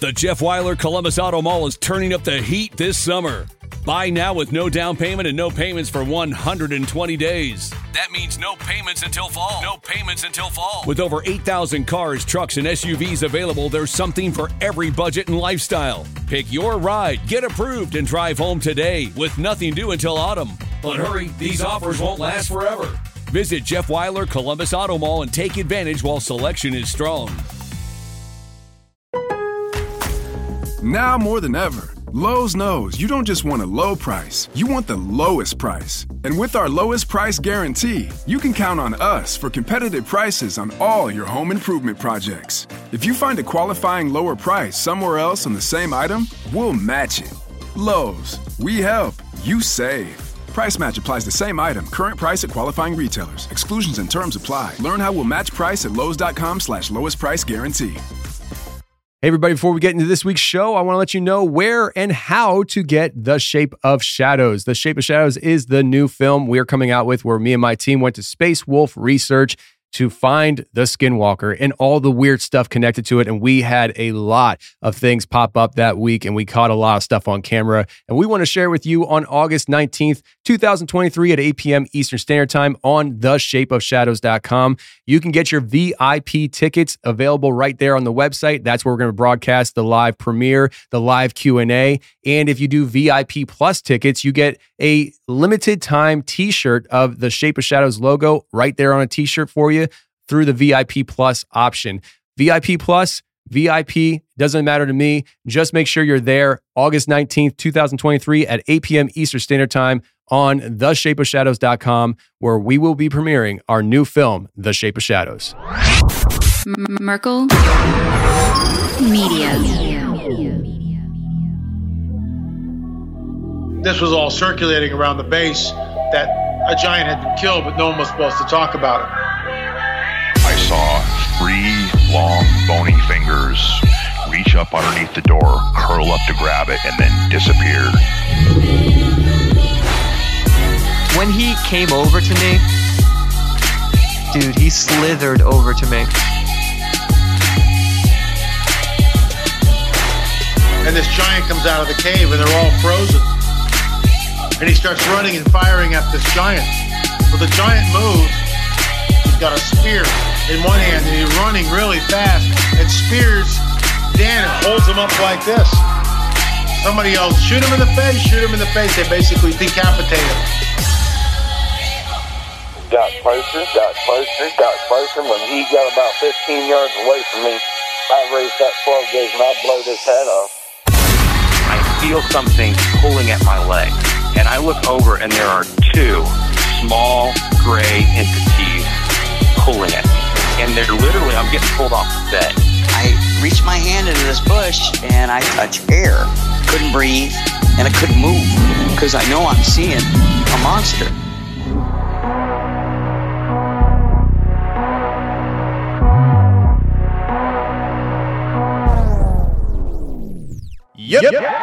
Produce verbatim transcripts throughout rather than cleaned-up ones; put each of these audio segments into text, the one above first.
The Jeff Weiler Columbus Auto Mall is turning up the heat this summer. Buy now with no down payment and no payments for one hundred twenty days. That means no payments until fall. No payments until fall. With over eight thousand cars, trucks, and S U Vs available, there's something for every budget and lifestyle. Pick your ride, get approved, and drive home today with nothing due until autumn. But hurry, these offers won't last forever. Visit Jeff Weiler Columbus Auto Mall and take advantage while selection is strong. Now more than ever, Lowe's knows you don't just want a low price, you want the lowest price. And with our lowest price guarantee, you can count on us for competitive prices on all your home improvement projects. If you find a qualifying lower price somewhere else on the same item, we'll match it. Lowe's, we help, you save. Price match applies the same item, current price at qualifying retailers. Exclusions and terms apply. Learn how we'll match price at lowes.com slash lowest price guarantee. Hey, everybody, before we get into this week's show, I want to let you know where and how to get The Shape of Shadows. The Shape of Shadows is the new film we're coming out with where me and my team went to Space Wolf Research to find the Skinwalker and all the weird stuff connected to it. And we had a lot of things pop up that week, and we caught a lot of stuff on camera. And we want to share with you on August nineteenth, twenty twenty-three at eight p.m. Eastern Standard Time on the shape of shadows dot com. You can get your V I P tickets available right there on the website. That's where we're going to broadcast the live premiere, the live Q and A. And if you do V I P Plus tickets, you get a limited time t-shirt of the Shape of Shadows logo right there on a t-shirt for you through the V I P Plus option. V I P Plus, V I P, doesn't matter to me. Just make sure you're there August nineteenth, twenty twenty-three at eight p.m. Eastern Standard Time on the shape of shadows dot com, where we will be premiering our new film, The Shape of Shadows. M- Merkel Media. This was all circulating around the base that a giant had been killed, but no one was supposed to talk about it. I saw three long, bony fingers reach up underneath the door, curl up to grab it, and then disappear. When he came over to me, dude, he slithered over to me. And this giant comes out of the cave, and they're all frozen. And he starts running and firing at this giant. Well, the giant moves. He's got a spear in one hand, and he's running really fast and spears Dan and holds him up like this. Somebody yells, shoot him in the face, shoot him in the face. They basically decapitate him. Got closer, got closer, got closer. When he got about fifteen yards away from me, I raised that twelve gauge and I blowed his head off. I feel something pulling at my leg, and I look over and there are two small gray entities pulling at me. And they're literally, I'm getting pulled off the bed. I reached my hand into this bush and I touched air. Couldn't breathe and I couldn't move because I know I'm seeing a monster. Yep. yep.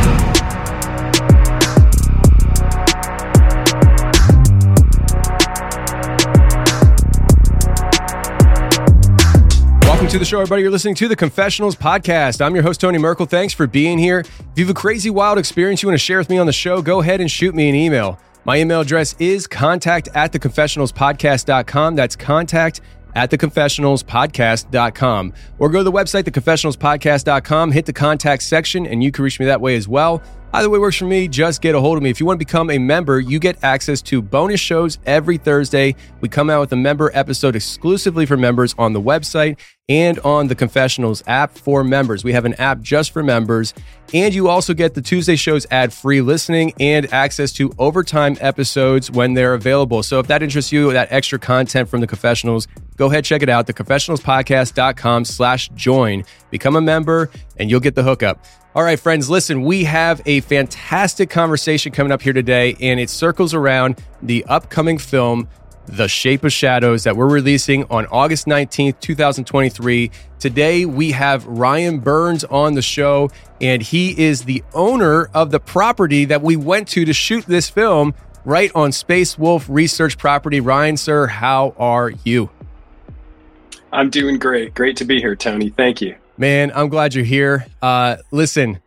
Welcome to the show, everybody. You're listening to the Confessionals Podcast. I'm your host, Tony Merkel. Thanks for being here. If you have a crazy, wild experience you want to share with me on the show, go ahead and shoot me an email. My email address is contact at the confessionals podcast dot com. That's contact at the confessionals podcast dot com. Or go to the website, the confessionals podcast dot com, hit the contact section, and you can reach me that way as well. Either way works for me. Just get a hold of me. If you want to become a member, you get access to bonus shows every Thursday. We come out with a member episode exclusively for members on the website and on the Confessionals app for members. We have an app just for members. And you also get the Tuesday shows ad-free listening and access to overtime episodes when they're available. So if that interests you, that extra content from the Confessionals, go ahead, check it out, the confessionals podcast dot com slash join. Become a member and you'll get the hookup. All right, friends, listen, we have a fantastic conversation coming up here today, and it circles around the upcoming film, The Shape of Shadows, that we're releasing on August nineteenth, twenty twenty-three. Today, we have Ryan Burns on the show, and he is the owner of the property that we went to to shoot this film right on Space Wolf Research property. Ryan, sir, how are you? I'm doing great. Great to be here, Tony. Thank you. Man, I'm glad you're here. Uh, listen,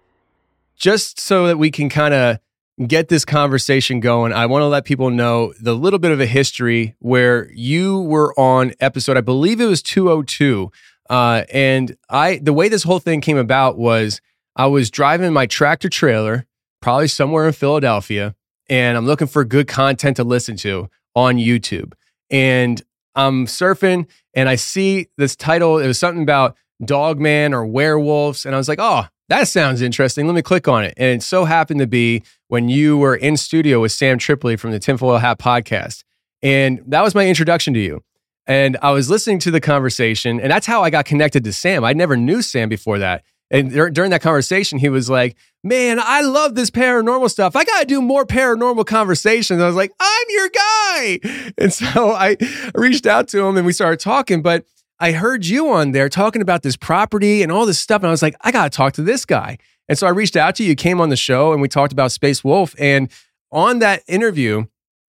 just so that we can kind of get this conversation going, I want to let people know the little bit of a history where you were on episode, I believe it was two oh two. Uh, and I, the way this whole thing came about was I was driving my tractor trailer, probably somewhere in Philadelphia, and I'm looking for good content to listen to on YouTube. And I'm surfing and I see this title. It was something about Dogman or werewolves. And I was like, oh, that sounds interesting. Let me click on it. And it so happened to be when you were in studio with Sam Tripoli from the Tinfoil Hat podcast. And that was my introduction to you. And I was listening to the conversation, and that's how I got connected to Sam. I never knew Sam before that. And dur- during that conversation, he was like, man, I love this paranormal stuff. I got to do more paranormal conversations. I was like, I'm your guy. And so I reached out to him and we started talking, but I heard you on there talking about this property and all this stuff. And I was like, I got to talk to this guy. And so I reached out to you, you came on the show and we talked about Space Wolf. And on that interview,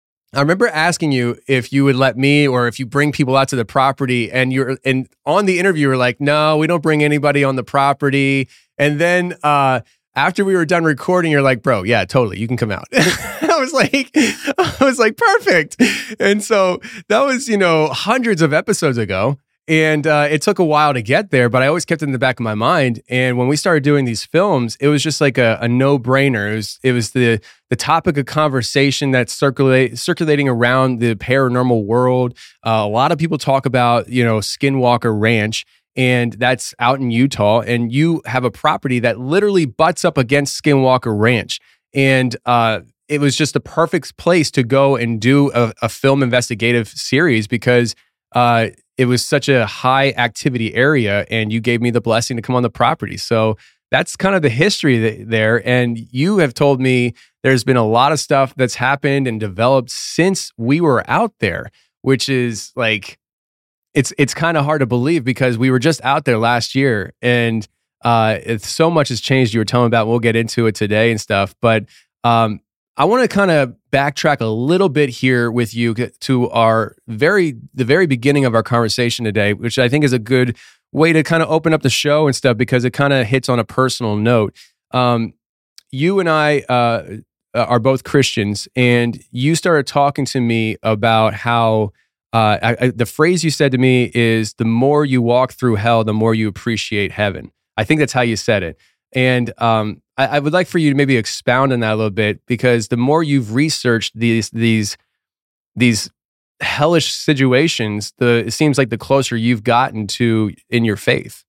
I remember asking you if you would let me or if you bring people out to the property, and you're and on the interview, you were like, no, we don't bring anybody on the property. And then uh, after we were done recording, you're like, bro, yeah, totally. You can come out. I was like, I was like, perfect. And so that was, you know, hundreds of episodes ago. And uh, it took a while to get there, but I always kept it in the back of my mind. And when we started doing these films, it was just like a, a no-brainer. It was, it was the the topic of conversation that's circulate, circulating around the paranormal world. Uh, a lot of people talk about, you know, Skinwalker Ranch, and that's out in Utah. And you have a property that literally butts up against Skinwalker Ranch. And uh, it was just the perfect place to go and do a, a film investigative series because uh, it was such a high activity area, and you gave me the blessing to come on the property. So that's kind of the history th- there. And you have told me there's been a lot of stuff that's happened and developed since we were out there, which is like, it's it's kind of hard to believe because we were just out there last year, and uh, it's, so much has changed. You were telling about, we'll get into it today and stuff, but um, I want to kind of backtrack a little bit here with you to our very, the very beginning of our conversation today, which I think is a good way to kind of open up the show and stuff because it kind of hits on a personal note. Um, you and I uh, are both Christians, and you started talking to me about how uh, I, I, the phrase you said to me is, the more you walk through hell, the more you appreciate heaven. I think that's how you said it. And um, I, I would like for you to maybe expound on that a little bit, because the more you've researched these these these hellish situations, the it seems like the closer you've gotten to in your faith.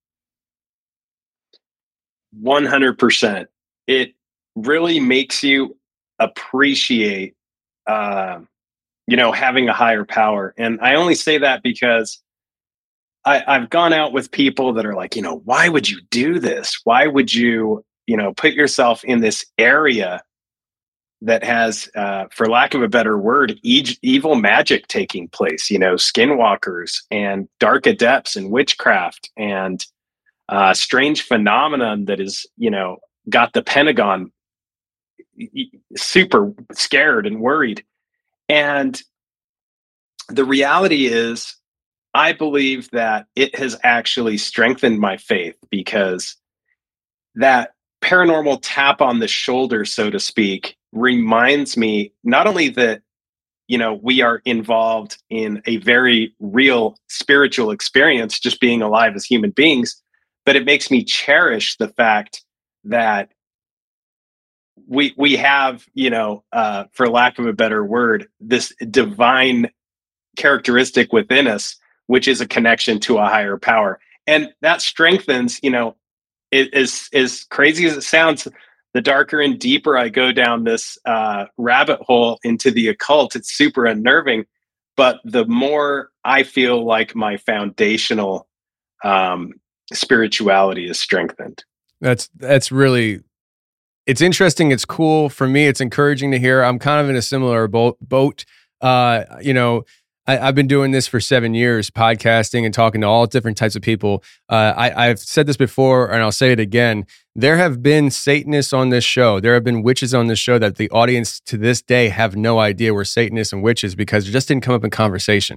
one hundred percent. It really makes you appreciate, uh, you know, having a higher power. And I only say that because I, I've gone out with people that are like, you know, why would you do this? Why would you, you know, put yourself in this area that has, uh, for lack of a better word, e- evil magic taking place, you know, skinwalkers and dark adepts and witchcraft and uh, strange phenomenon that is, you know, got the Pentagon super scared and worried. And the reality is, I believe that it has actually strengthened my faith, because that paranormal tap on the shoulder, so to speak, reminds me not only that, you know, we are involved in a very real spiritual experience, just being alive as human beings, but it makes me cherish the fact that we we have, you know, uh, for lack of a better word, this divine characteristic within us, which is a connection to a higher power. And that strengthens, you know, it is as crazy as it sounds, the darker and deeper I go down this uh, rabbit hole into the occult, it's super unnerving. But the more I feel like my foundational um, spirituality is strengthened. That's, that's really, it's interesting. It's cool for me. It's encouraging to hear. I'm kind of in a similar boat, boat. Uh, you know, I, I've been doing this for seven years, podcasting and talking to all different types of people. Uh, I, I've said this before, and I'll say it again. There have been Satanists on this show. There have been witches on this show that the audience to this day have no idea were Satanists and witches because it just didn't come up in conversation.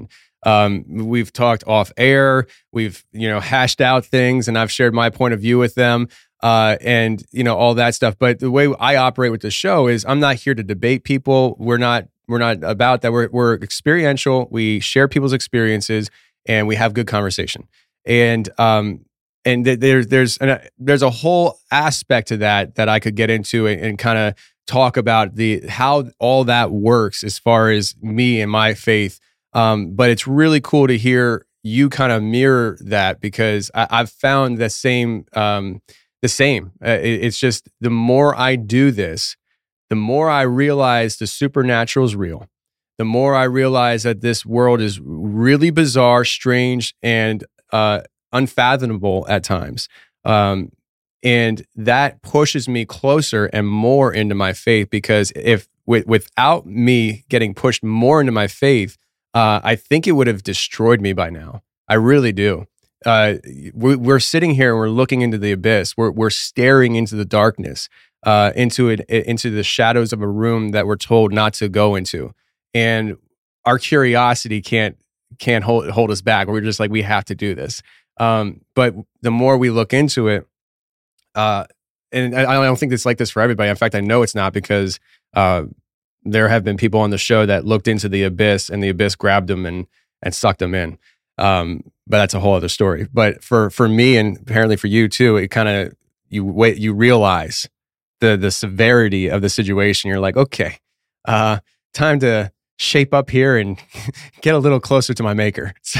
Um, we've talked off air. We've, you know, hashed out things, and I've shared my point of view with them, uh, and you know, all that stuff. But the way I operate with the show is, I'm not here to debate people. We're not. We're not about that. We're we're experiential. We share people's experiences, and we have good conversation. And um, and th- there's there's an, there's a whole aspect to that that I could get into and, and kind of talk about the how all that works as far as me and my faith. Um, but it's really cool to hear you kind of mirror that, because I, I've found the same um, the same. Uh, it, it's just the more I do this, the more I realize the supernatural is real. The more I realize that this world is really bizarre, strange, and uh, unfathomable at times. Um, and that pushes me closer and more into my faith, because if with, without me getting pushed more into my faith, uh, I think it would have destroyed me by now. I really do. Uh, we, we're sitting here and we're looking into the abyss. We're we're staring into the darkness, uh, into it, into the shadows of a room that we're told not to go into, and our curiosity can't can't hold hold us back. We're just like, we have to do this. Um, but the more we look into it, uh, and I, I don't think it's like this for everybody. In fact, I know it's not, because uh, there have been people on the show that looked into the abyss, and the abyss grabbed them and and sucked them in. Um, but that's a whole other story. But for for me, and apparently for you too, it kind of you wait you realize the the severity of the situation. You're like, okay, uh, time to shape up here and get a little closer to my maker. So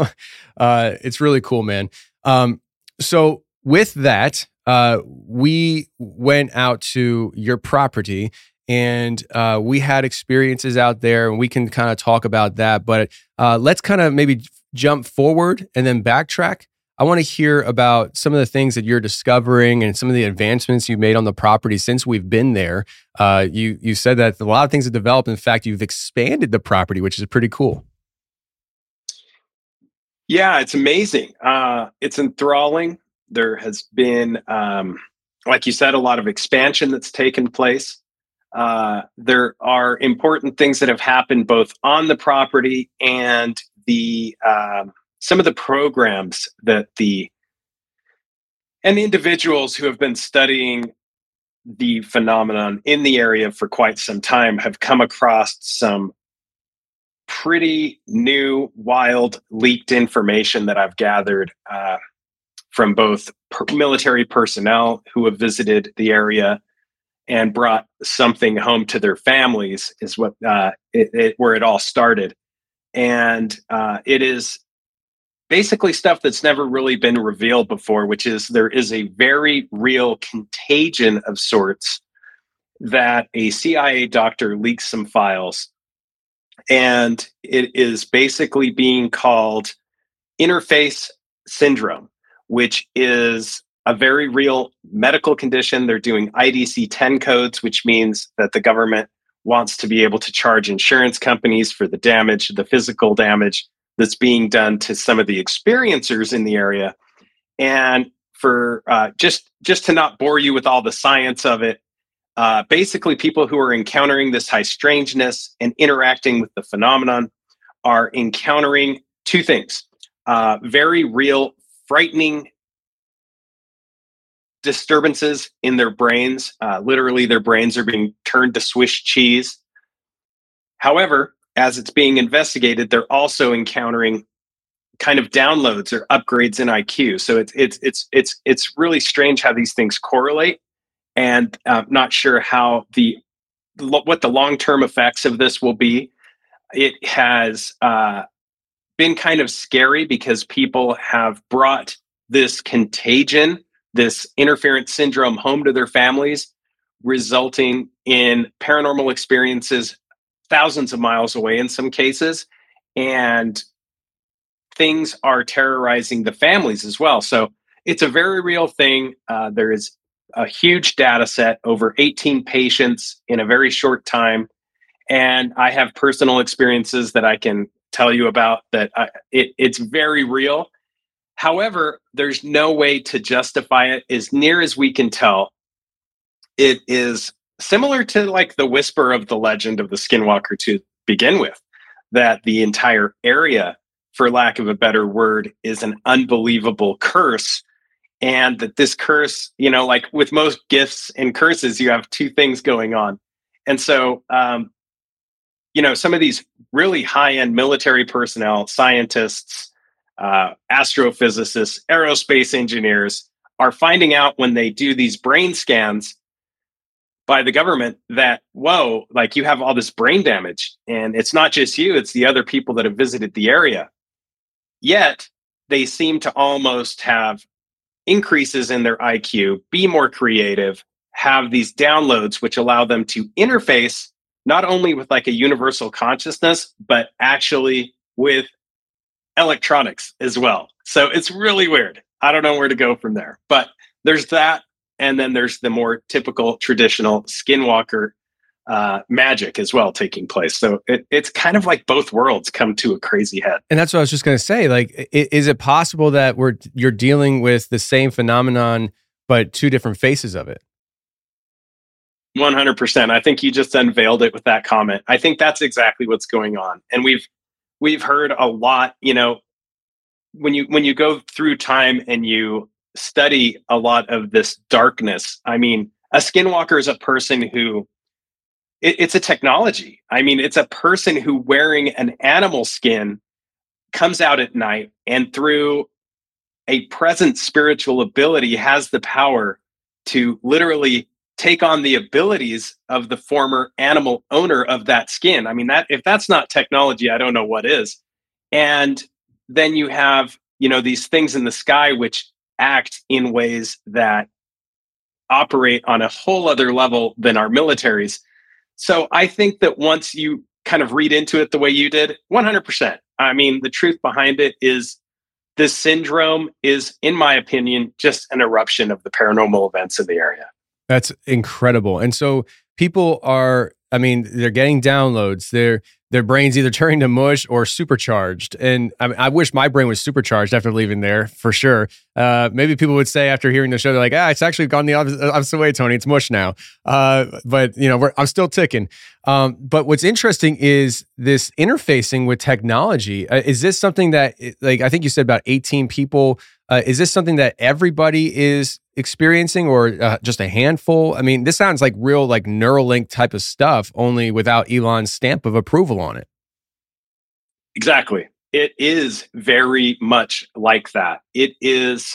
uh, it's really cool, man. Um, so with that, uh, we went out to your property, and uh, we had experiences out there, and we can kind of talk about that. But uh, let's kind of maybe jump forward and then backtrack. I want to hear about some of the things that you're discovering and some of the advancements you've made on the property since we've been there. Uh, you you said that a lot of things have developed. In fact, you've expanded the property, which is pretty cool. Yeah, it's amazing. Uh, it's enthralling. There has been, um, like you said, a lot of expansion that's taken place. Uh, there are important things that have happened both on the property and the um, some of the programs that the and the individuals who have been studying the phenomenon in the area for quite some time have come across some pretty new, wild, leaked information that I've gathered uh, from both per- military personnel who have visited the area and brought something home to their families, is what uh, it, it, where it all started. And uh, it is basically stuff that's never really been revealed before, which is there is a very real contagion of sorts that a C I A doctor leaks some files. And it is basically being called interface syndrome, which is a very real medical condition. They're doing I D C ten codes, which means that the government wants to be able to charge insurance companies for the damage, the physical damage that's being done to some of the experiencers in the area. And for uh, just just to not bore you with all the science of it, uh, basically people who are encountering this high strangeness and interacting with the phenomenon are encountering two things: uh, very real, frightening disturbances in their brains. Uh, literally, their brains are being turned to Swiss cheese. However, as it's being investigated, they're also encountering kind of downloads or upgrades in I Q. So it's it's it's it's it's really strange how these things correlate, and I'm not sure how the what the long-term effects of this will be. It has uh, been kind of scary because people have brought this contagion, this interference syndrome, home to their families, resulting in paranormal experiences thousands of miles away in some cases. And things are terrorizing the families as well. So it's a very real thing. Uh, there is a huge data set, over eighteen patients in a very short time. And I have personal experiences that I can tell you about that. I, it, it's very real. However, there's no way to justify it. As near as we can tell, it is similar to like the whisper of the legend of the Skinwalker to begin with, that the entire area for lack of a better word, is an unbelievable curse. And that this curse, you know, like with most gifts and curses, you have two things going on. And so, um, you know, some of these really high-end military personnel, scientists, uh, astrophysicists, aerospace engineers are finding out when they do these brain scans by the government that, whoa, like you have all this brain damage. And it's not just you, it's the other people that have visited the area. Yet they seem to almost have increases in their I Q, be more creative, have these downloads, which allow them to interface not only with like a universal consciousness, but actually with electronics as well. So it's really weird. I don't know where to go from there, but there's that. And then there's the more typical traditional skinwalker uh, magic as well taking place. So it, it's kind of like both worlds come to a crazy head. And that's what I was just going to say. Like, i- is it possible that we're you're dealing with the same phenomenon, but two different faces of it? one hundred percent. I think you just unveiled it with that comment. I think that's exactly what's going on. And we've we've heard a lot, you know, when you when you go through time and you study a lot of this darkness. I mean, a skinwalker is a person who it, it's a technology. I mean, it's a person who wearing an animal skin comes out at night and through a present spiritual ability has the power to literally take on the abilities of the former animal owner of that skin. I mean, that if that's not technology, I don't know what is. And then you have, you know, these things in the sky which act in ways that operate on a whole other level than our militaries. So I think that once you kind of read into it the way you did, one hundred percent. I mean, the truth behind it is this syndrome is, in my opinion, just an eruption of the paranormal events in the area. That's incredible. And so people are, I mean, they're getting downloads. Their their brain's either turning to mush or supercharged. And I mean, I wish my brain was supercharged after leaving there, for sure. Uh, maybe people would say after hearing the show, they're like, ah, it's actually gone the opposite, opposite way, Tony. It's mush now. Uh, but, you know, we're, I'm still ticking. Um, but what's interesting is this interfacing with technology. Uh, is this something that, like, I think you said about eighteen people. Uh, is this something that everybody is experiencing or uh, just a handful? I mean, this sounds like real, like Neuralink type of stuff, only without Elon's stamp of approval on it. Exactly. It is very much like that. It is,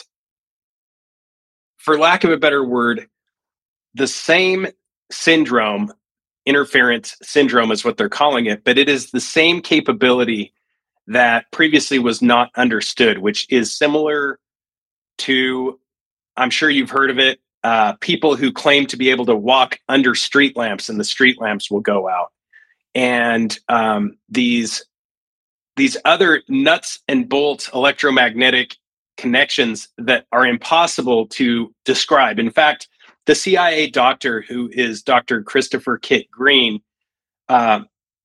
for lack of a better word, the same syndrome, interference syndrome is what they're calling it, but it is the same capability that previously was not understood, which is similar to, I'm sure you've heard of it, uh, people who claim to be able to walk under street lamps and the street lamps will go out. And um, these, these other nuts and bolts electromagnetic connections that are impossible to describe. In fact, the C I A doctor who is Doctor Christopher Kit Green uh,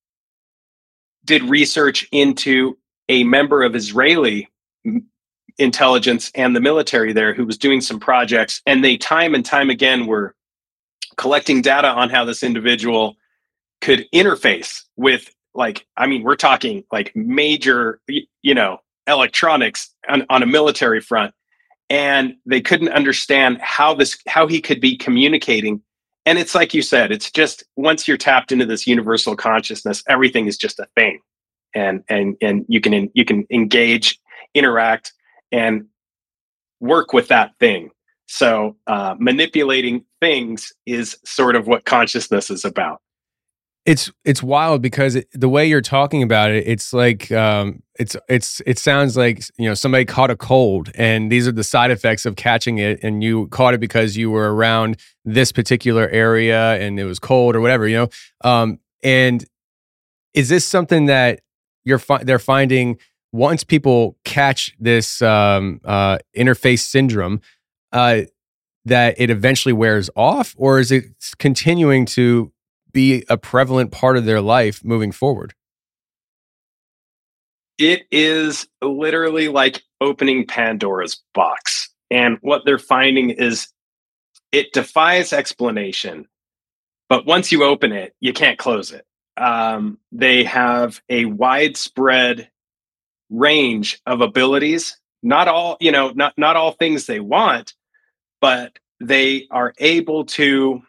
did research into a member of Israeli intelligence and the military there who was doing some projects, and they time and time again were collecting data on how this individual could interface with, like, I mean, we're talking like major, you know, electronics on, on a military front, and they couldn't understand how this, how he could be communicating. And it's like you said, it's just, once you're tapped into this universal consciousness, everything is just a thing, and and and you can you can engage, interact, and work with that thing. So uh, manipulating things is sort of what consciousness is about. It's it's wild because it, the way you're talking about it, it's like um, it's it's it sounds like, you know, somebody caught a cold, and these are the side effects of catching it, and you caught it because you were around this particular area and it was cold or whatever, you know. Um, and is this something that you're fi- they're finding? Once people catch this um, uh, interface syndrome, uh, that it eventually wears off, or is it continuing to be a prevalent part of their life moving forward? It is literally like opening Pandora's box. And what they're finding is it defies explanation. But once you open it, you can't close it. Um, they have a widespread range of abilities. Not all, you know, not not all things they want, but they are able to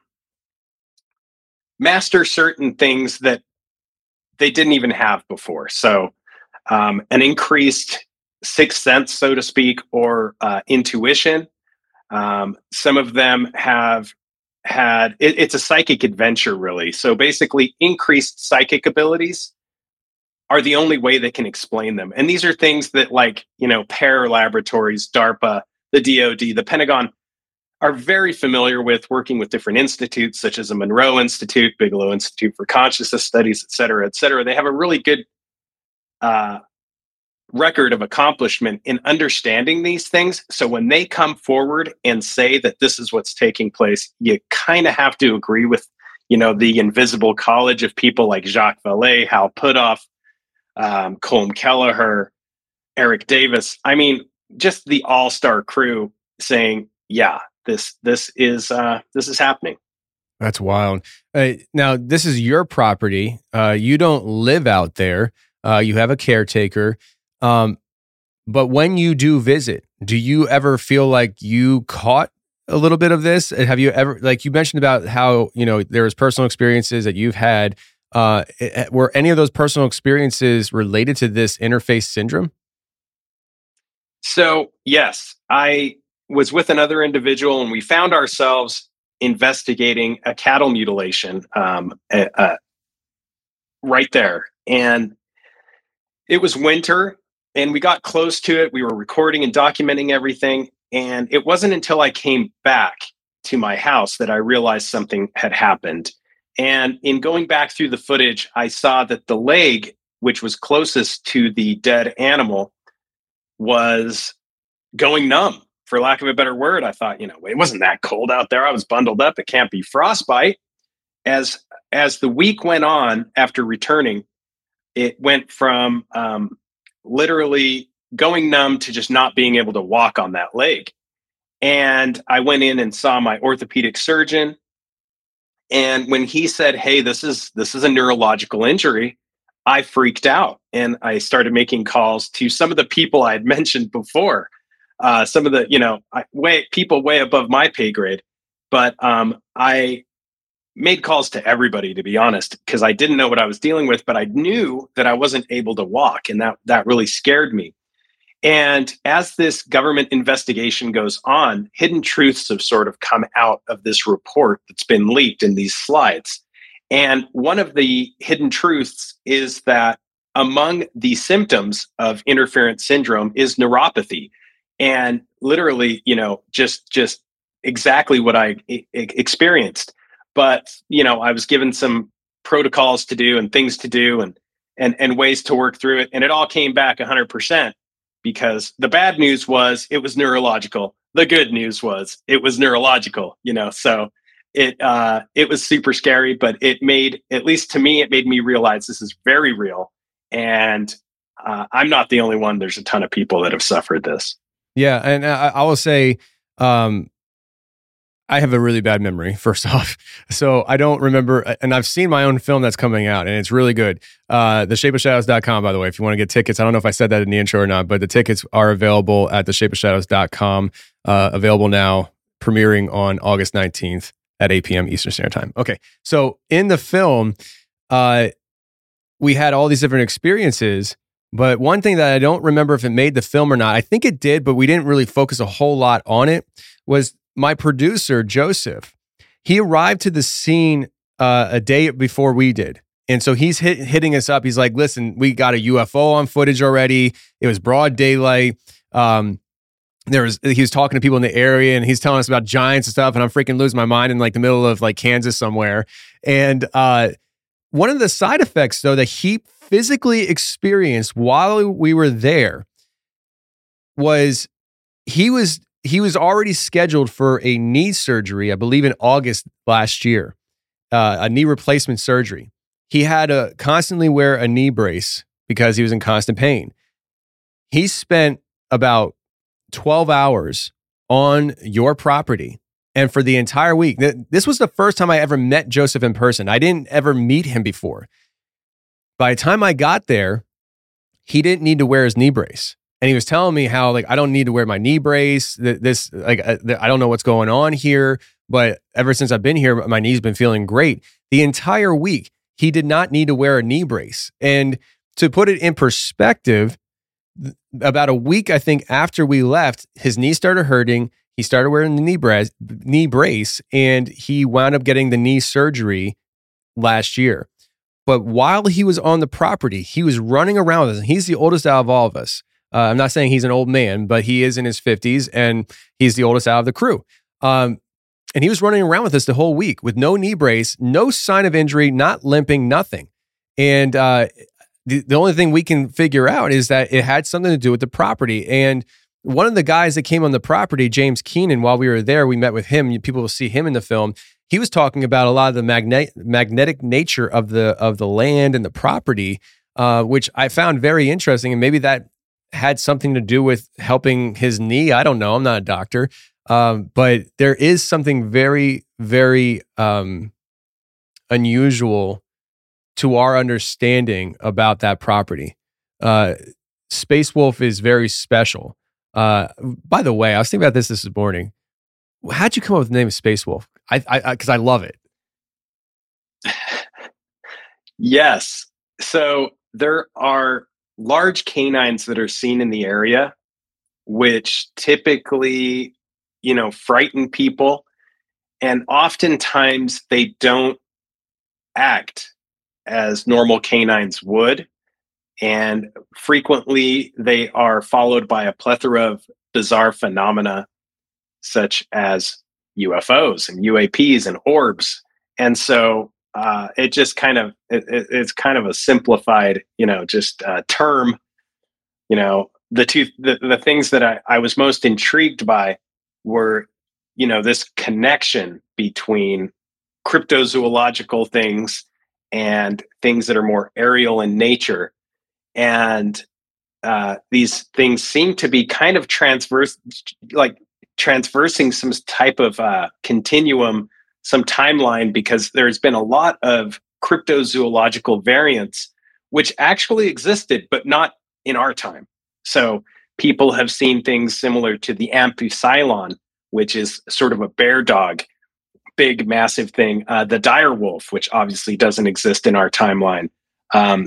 master certain things that they didn't even have before. So um, an increased sixth sense, so to speak, or uh, intuition. Um, some of them have had, it, it's a psychic adventure, really. So basically, increased psychic abilities are the only way they can explain them. And these are things that, like, you know, Pear Laboratories, DARPA, the D O D, the Pentagon are very familiar with, working with different institutes such as the Monroe Institute, Bigelow Institute for Consciousness Studies, et cetera, et cetera. They have a really good uh, record of accomplishment in understanding these things. So when they come forward and say that this is what's taking place, you kind of have to agree with, you know, the invisible college of people like Jacques Vallée, Hal Puthoff, um, Colm Kelleher, Eric Davis. I mean, just the all-star crew saying, yeah, this this is uh, this is happening. That's wild. Uh, now, this is your property. Uh, you don't live out there. Uh, you have a caretaker. Um, but when you do visit, do you ever feel like you caught a little bit of this? Have you ever, like you mentioned about how, you know, there was personal experiences that you've had. Uh, were any of those personal experiences related to this interface syndrome? So, yes, I was with another individual and we found ourselves investigating a cattle mutilation um, uh, uh, right there. And it was winter and we got close to it. We were recording and documenting everything. And it wasn't until I came back to my house that I realized something had happened. And in going back through the footage, I saw that the leg, which was closest to the dead animal, was going numb, for lack of a better word. I thought, you know, it wasn't that cold out there. I was bundled up. It can't be frostbite. As as the week went on after returning, it went from um, literally going numb to just not being able to walk on that leg. And I went in and saw my orthopedic surgeon. And when he said, hey, this is this is a neurological injury, I freaked out. And I started making calls to some of the people I had mentioned before. Uh, some of the, you know, I, way people way above my pay grade. But um, I made calls to everybody, to be honest, because I didn't know what I was dealing with, but I knew that I wasn't able to walk. And that that really scared me. And as this government investigation goes on, hidden truths have sort of come out of this report that's been leaked in these slides. And one of the hidden truths is that among the symptoms of interference syndrome is neuropathy. And literally, you know, just just exactly what I I- experienced. But, you know, I was given some protocols to do and things to do and and and ways to work through it. And it all came back one hundred percent. Because the bad news was it was neurological. The good news was it was neurological, you know, so it uh, it was super scary, but it made, at least to me, it made me realize this is very real. And uh, I'm not the only one. There's a ton of people that have suffered this. Yeah. And I, I will say, um, I have a really bad memory, first off. So I don't remember, and I've seen my own film that's coming out, and it's really good. Uh, the shape of shadows dot com, by the way, if you want to get tickets. I don't know if I said that in the intro or not, but the tickets are available at the shape of shadows dot com, uh, available now, premiering on August nineteenth at eight p.m. Eastern Standard Time. Okay, so in the film, uh, we had all these different experiences, but one thing that I don't remember if it made the film or not, I think it did, but we didn't really focus a whole lot on it, was my producer, Joseph. He arrived to the scene uh, a day before we did. And so he's hit, hitting us up. He's like, listen, we got a U F O on footage already. It was broad daylight. Um, there was, he was talking to people in the area and he's telling us about giants and stuff. And I'm freaking losing my mind in like the middle of like Kansas somewhere. And uh, one of the side effects though, that he physically experienced while we were there was he was He was already scheduled for a knee surgery, I believe in August last year, uh, a knee replacement surgery. He had to constantly wear a knee brace because he was in constant pain. He spent about twelve hours on your property. And for the entire week, th- this was the first time I ever met Joseph in person. I didn't ever meet him before. By the time I got there, he didn't need to wear his knee brace. And he was telling me how, like, I don't need to wear my knee brace. This, like, I don't know what's going on here, but ever since I've been here, my knee's been feeling great. The entire week, he did not need to wear a knee brace. And to put it in perspective, about a week, I think, after we left, his knee started hurting. He started wearing the knee brace, knee brace, and he wound up getting the knee surgery last year. But while he was on the property, he was running around with us. He's the oldest out of all of us. Uh, I'm not saying he's an old man, but he is in his fifties, and he's the oldest out of the crew. Um, and he was running around with us the whole week with no knee brace, no sign of injury, not limping, nothing. And uh, the, the only thing we can figure out is that it had something to do with the property. And one of the guys that came on the property, James Keenan, while we were there, we met with him. People will see him in the film. He was talking about a lot of the magnet, magnetic nature of the of the land and the property, uh, which I found very interesting. And maybe that had something to do with helping his knee. I don't know. I'm not a doctor. Um, but there is something very, very um, unusual to our understanding about that property. Uh, Space Wolf is very special. Uh, by the way, I was thinking about this this morning. How'd you come up with the name of Space Wolf? I, I, because I, I love it. Yes. So there are large canines that are seen in the area, which typically, you know, frighten people. And oftentimes they don't act as normal canines would. And frequently they are followed by a plethora of bizarre phenomena, such as U F Os and U A Ps and orbs. And so uh, it just kind of, it, it's kind of a simplified, you know, just uh, term. You know, the two, the, the things that I, I was most intrigued by were, you know, this connection between cryptozoological things and things that are more aerial in nature. And uh, these things seem to be kind of transverse, like transversing some type of uh, continuum, some timeline, because there's been a lot of cryptozoological variants, which actually existed, but not in our time. So people have seen things similar to the Amphicylon, which is sort of a bear dog, big, massive thing. Uh, the dire wolf, which obviously doesn't exist in our timeline. Um,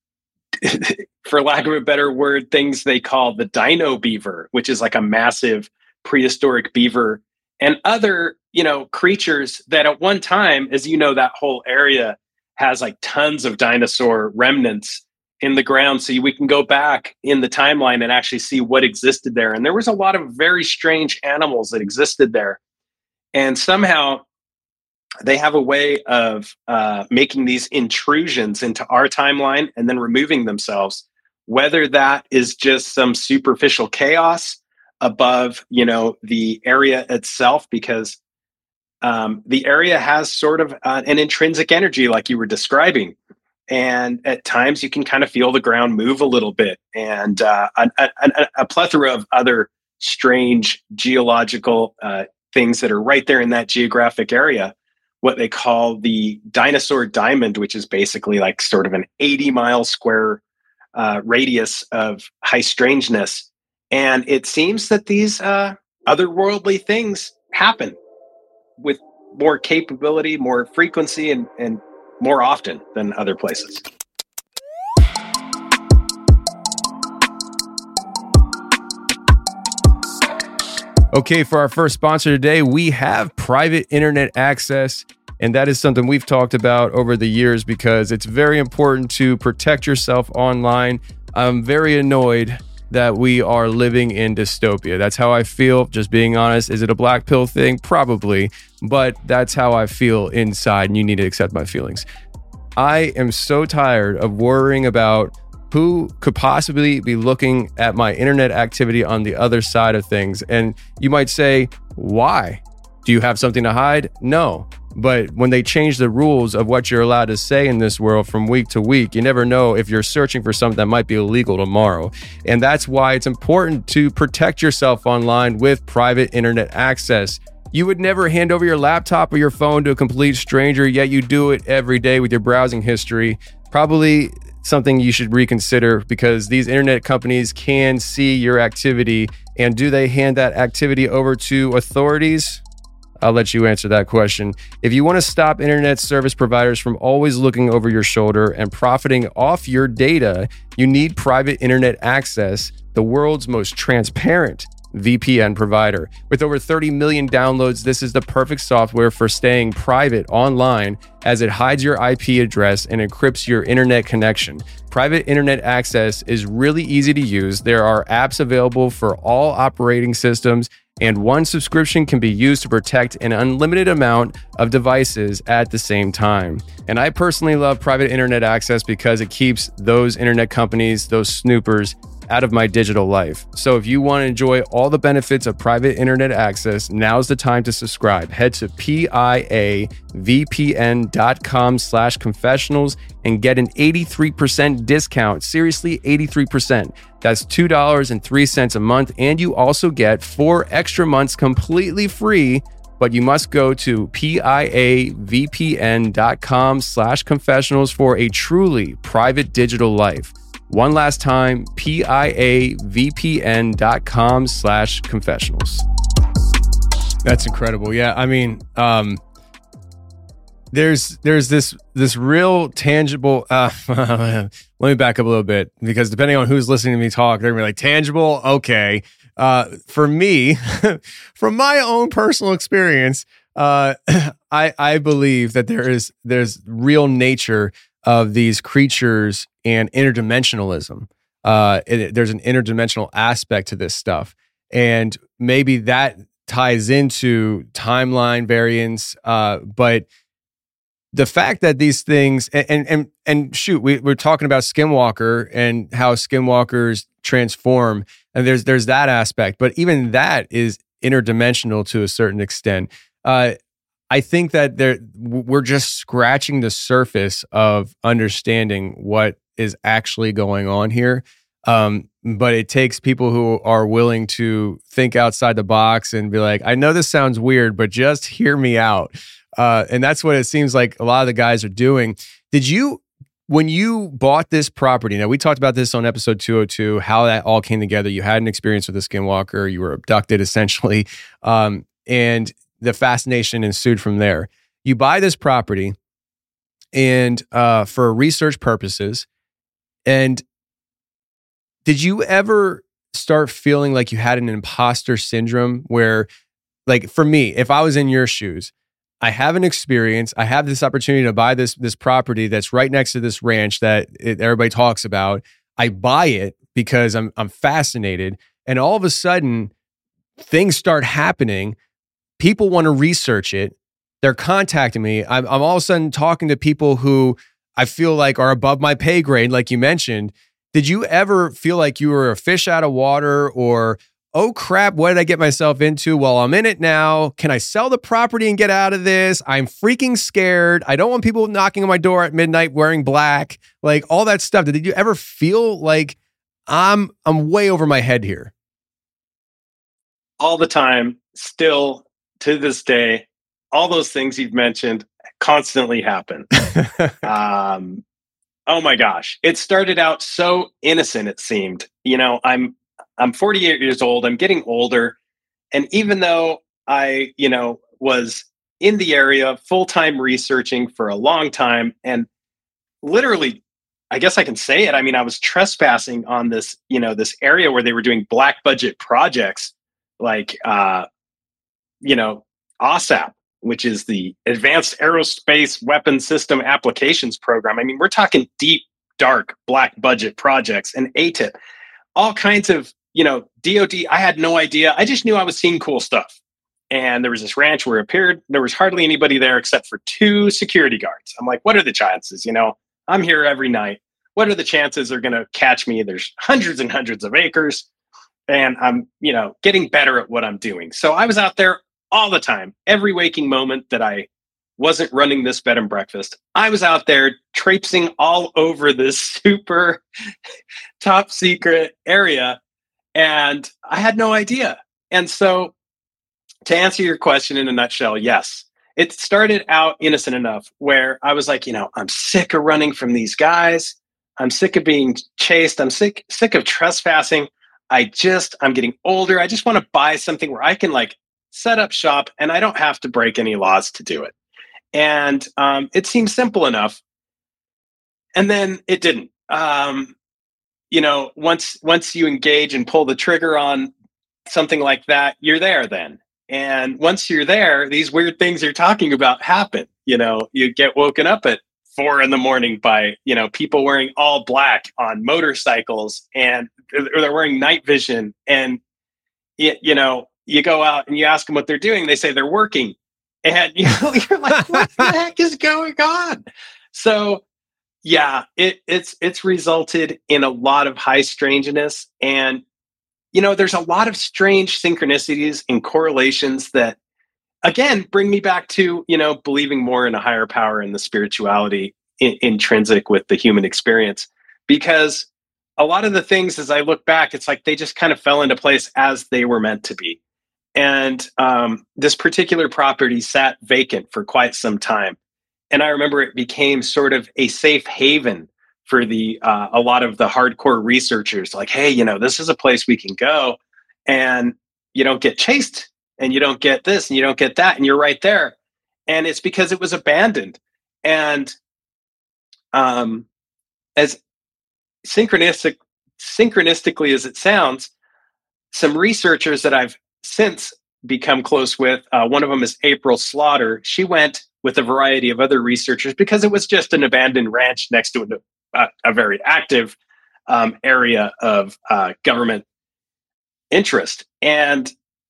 for lack of a better word, things they call the dino beaver, which is like a massive prehistoric beaver, and other, you know, creatures that at one time, as you know, that whole area has like tons of dinosaur remnants in the ground. So we can go back in the timeline and actually see what existed there. And there was a lot of very strange animals that existed there. And somehow they have a way of uh, making these intrusions into our timeline and then removing themselves, whether that is just some superficial chaos above, you know, the area itself, because um, the area has sort of uh, an intrinsic energy like you were describing. And at times you can kind of feel the ground move a little bit, and uh, a, a, a plethora of other strange geological uh, things that are right there in that geographic area. What they call the dinosaur diamond, which is basically like sort of an eighty mile square uh, radius of high strangeness. And it seems that these uh, otherworldly things happen with more capability, more frequency, and, and more often than other places. Okay, for our first sponsor today, we have private internet access. And that is something we've talked about over the years because it's very important to protect yourself online. I'm very annoyed that we are living in dystopia. That's how I feel, just being honest. Is it a black pill thing? Probably. But that's how I feel inside, and you need to accept my feelings. I am so tired of worrying about who could possibly be looking at my internet activity on the other side of things. And you might say, why? Do you have something to hide? No. But when they change the rules of what you're allowed to say in this world from week to week, you never know if you're searching for something that might be illegal tomorrow. And that's why it's important to protect yourself online with private internet access. You would never hand over your laptop or your phone to a complete stranger, yet you do it every day with your browsing history. Probably something you should reconsider, because these internet companies can see your activity. And do they hand that activity over to authorities? I'll let you answer that question. If you want to stop internet service providers from always looking over your shoulder and profiting off your data, you need Private Internet Access, the world's most transparent V P N provider. With over thirty million downloads, this is the perfect software for staying private online, as it hides your I P address and encrypts your internet connection. Private Internet Access is really easy to use. There are apps available for all operating systems, and one subscription can be used to protect an unlimited amount of devices at the same time. And I personally love Private Internet Access because it keeps those internet companies, those snoopers, out of my digital life. So if you want to enjoy all the benefits of Private Internet Access, now's the time to subscribe. Head to piavpn.com slash confessionals and get an eighty-three percent discount. Seriously, eighty-three percent. That's two dollars and three cents a month. And you also get four extra months completely free, but you must go to piavpn.com slash confessionals for a truly private digital life. One last time, piavpn.com slash confessionals. That's incredible. Yeah, I mean, um, there's there's this this real tangible. Uh, let me back up a little bit, because depending on who's listening to me talk, they're gonna be like, tangible. Okay, uh, for me, from my own personal experience, uh, I I believe that there is there's real nature of these creatures and interdimensionalism. Uh, it, there's an interdimensional aspect to this stuff, and maybe that ties into timeline variance. Uh, but the fact that these things, and and and, and shoot, we, we're talking about Skinwalker and how Skinwalkers transform, and there's there's that aspect. But even that is interdimensional to a certain extent. Uh, I think that there we're just scratching the surface of understanding what is actually going on here. Um, but it takes people who are willing to think outside the box and be like, I know this sounds weird, but just hear me out. Uh, and that's what it seems like a lot of the guys are doing. Did you, when you bought this property, now we talked about this on episode two oh two, how that all came together. You had an experience with a Skinwalker, you were abducted essentially. Um, and the fascination ensued from there. You buy this property and uh, for research purposes. And did you ever start feeling like you had an imposter syndrome where, like for me, if I was in your shoes, I have an experience, I have this opportunity to buy this, this property that's right next to this ranch that it, everybody talks about. I buy it because I'm, I'm fascinated. And all of a sudden things start happening. People want to research it. They're contacting me. I'm, I'm all of a sudden talking to people who I feel like are above my pay grade, like you mentioned. Did you ever feel like you were a fish out of water, or, oh crap, what did I get myself into? Well, I'm in it now. Can I sell the property and get out of this? I'm freaking scared. I don't want people knocking on my door at midnight wearing black, like all that stuff. Did you ever feel like I'm, I'm way over my head here? All the time, still to this day, all those things you've mentioned constantly happen. um, oh my gosh. It started out so innocent, it seemed. You know, I'm I'm forty-eight years old. I'm getting older. And even though I, you know, was in the area full-time researching for a long time, and literally, I guess I can say it. I mean, I was trespassing on this, you know, this area where they were doing black budget projects like, uh, you know, O S A P, which is the Advanced Aerospace Weapons System Applications Program. I mean, we're talking deep, dark, black budget projects, and A T I P, all kinds of, you know, D O D. I had no idea. I just knew I was seeing cool stuff. And there was this ranch where it appeared. There was hardly anybody there except for two security guards. I'm like, what are the chances? You know, I'm here every night. What are the chances they're going to catch me? There's hundreds and hundreds of acres. And I'm, you know, getting better at what I'm doing. So I was out there all the time, every waking moment that I wasn't running this bed and breakfast. I was out there traipsing all over this super top secret area, and I had no idea. And so to answer your question in a nutshell, yes, it started out innocent enough where I was like, you know, I'm sick of running from these guys. I'm sick of being chased. I'm sick, sick of trespassing. I just, I'm getting older. I just want to buy something where I can like set up shop and I don't have to break any laws to do it. And um, it seemed simple enough. And then it didn't. Um, you know, once once you engage and pull the trigger on something like that, you're there then. And once you're there, these weird things you're talking about happen. You know, you get woken up at four in the morning by, you know, people wearing all black on motorcycles, and or they're wearing night vision. And, you, you know, you go out and you ask them what they're doing. They say they're working. And you know, you're like, what the heck is going on? So, yeah, it, it's it's resulted in a lot of high strangeness. And, you know, there's a lot of strange synchronicities and correlations that, again, bring me back to, you know, believing more in a higher power and the spirituality in, intrinsic with the human experience. Because a lot of the things, as I look back, it's like they just kind of fell into place as they were meant to be. And um, this particular property sat vacant for quite some time. And I remember it became sort of a safe haven for the uh, a lot of the hardcore researchers. Like, hey, you know, this is a place we can go, and you don't get chased, and you don't get this, and you don't get that, and you're right there. And it's because it was abandoned. And um, as synchronistic, synchronistically as it sounds, some researchers that I've since become close with, uh, one of them is April Slaughter. She went with a variety of other researchers because it was just an abandoned ranch next to a, a very active um, area of uh, government interest. And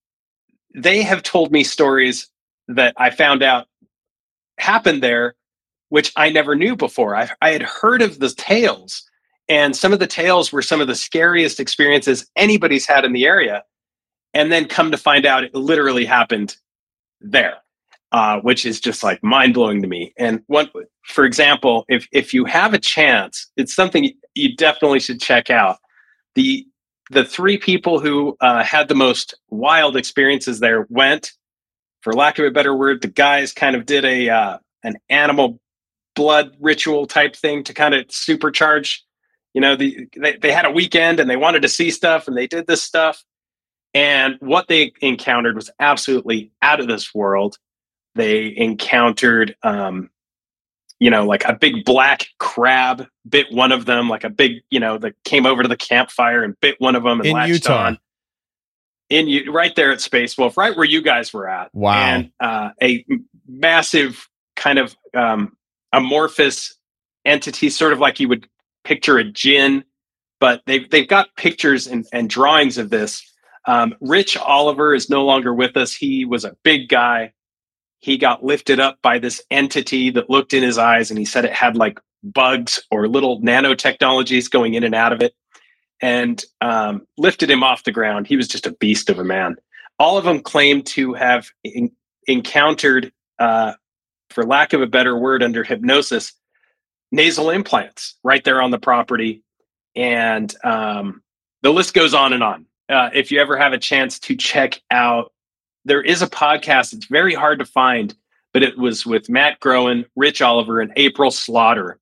they have told me stories that I found out happened there, which I never knew before. I, I had heard of the tales, and some of the tales were some of the scariest experiences anybody's had in the area. And then come to find out it literally happened there, uh, which is just like mind blowing to me. And one, for example, if if you have a chance, it's something you definitely should check out. The the three people who uh, had the most wild experiences there went, for lack of a better word, the guys kind of did a uh, an animal blood ritual type thing to kind of supercharge. You know, the they, they had a weekend and they wanted to see stuff, and they did this stuff. And what they encountered was absolutely out of this world. They encountered, um, you know, like a big black crab bit one of them, like a big, you know, that came over to the campfire and bit one of them and in latched Utah. on. In you, right there at Space Wolf, right where you guys were at. Wow. And uh, a massive kind of um, amorphous entity, sort of like you would picture a djinn, but they've they've got pictures and, and drawings of this. Um, Rich Oliver is no longer with us. He was a big guy. He got lifted up by this entity that looked in his eyes, and he said it had like bugs or little nanotechnologies going in and out of it, and um, lifted him off the ground. He was just a beast of a man. All of them claimed to have in- encountered, uh, for lack of a better word, under hypnosis, nasal implants right there on the property. And um, the list goes on and on. Uh, if you ever have a chance to check out, there is a podcast. It's very hard to find, but it was with Matt Groen, Rich Oliver, and April Slaughter.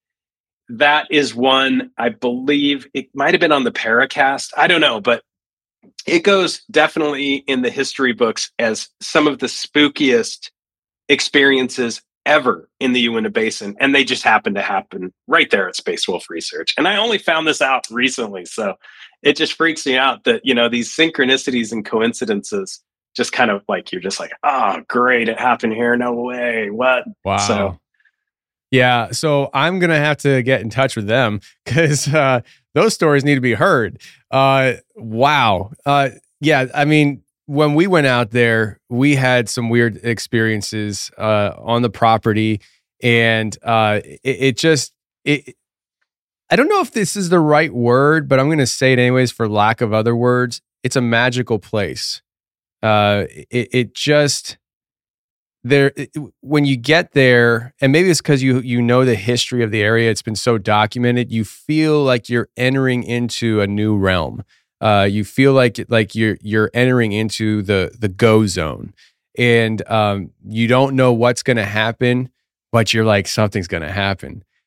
That is one, I believe it might have been on the Paracast. I don't know, but it goes definitely in the history books as some of the spookiest experiences ever in the Uinta Basin. And they just happen to happen right there at Space Wolf Research. And I only found this out recently. So it just freaks me out that, you know, these synchronicities and coincidences just kind of like, you're just like, oh, great, it happened here. No way. What? Wow. So, yeah. So I'm going to have to get in touch with them because uh, those stories need to be heard. Uh, wow. Uh, yeah. I mean, when we went out there, we had some weird experiences uh, on the property, and uh, it, it just, it, I don't know if this is the right word, but I'm going to say it anyways for lack of other words. It's a magical place. Uh, it, it just, there, it, when you get there, and maybe it's because you, you know the history of the area, it's been so documented, you feel like you're entering into a new realm. Uh, you feel like like you're you're entering into the the go zone, and um, you don't know what's going to happen, but you're like, something's going to happen.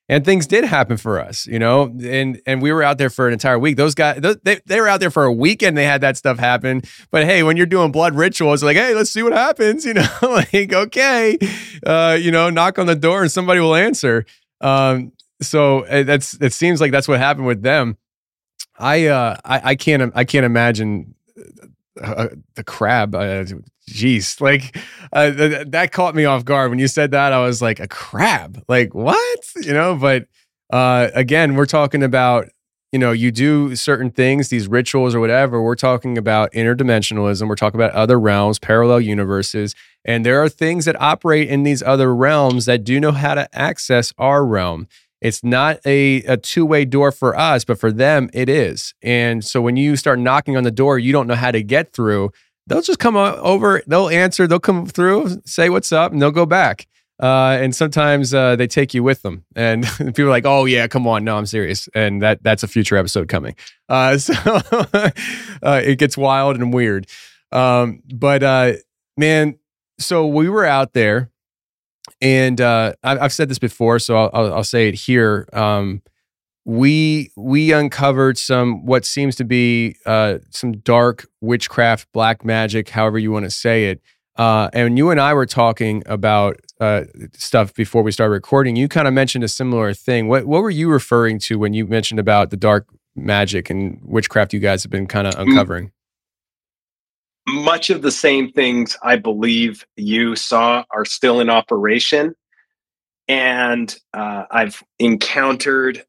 And things did happen for us, you know, and and we were out there for an entire week. Those guys, those, they, they were out there for a weekend. They had that stuff happen. But hey, when you're doing blood rituals, like, hey, let's see what happens, you know, like, okay, uh, you know, knock on the door and somebody will answer. Um, so that's, it seems like that's what happened with them. I, uh, I, I can't, I can't imagine uh, the crab. Uh, Jeez, like uh, th- that caught me off guard when you said that. I was like, a crab, like what, you know? But uh, again, we're talking about, you know, you do certain things, these rituals or whatever. We're talking about interdimensionalism. We're talking about other realms, parallel universes, and there are things that operate in these other realms that do know how to access our realm. It's not a, a two-way door for us, but for them, it is. And so when you start knocking on the door, you don't know how to get through. They'll just come over, they'll answer, they'll come through, say what's up, and they'll go back. Uh, and sometimes uh, they take you with them. And people are like, oh, yeah, come on. No, I'm serious. And that that's a future episode coming. Uh, so uh, it gets wild and weird. Um, but, uh, man, so we were out there. And uh, I've said this before, so I'll, I'll, I'll say it here. Um, We we uncovered some what seems to be uh, some dark witchcraft, black magic, however you want to say it. Uh, and you and I were talking about uh, stuff before we started recording. You kind of mentioned a similar thing. What what were you referring to when you mentioned about the dark magic and witchcraft you guys have been kind of uncovering? Much of the same things I believe you saw are still in operation. And uh, I've encountered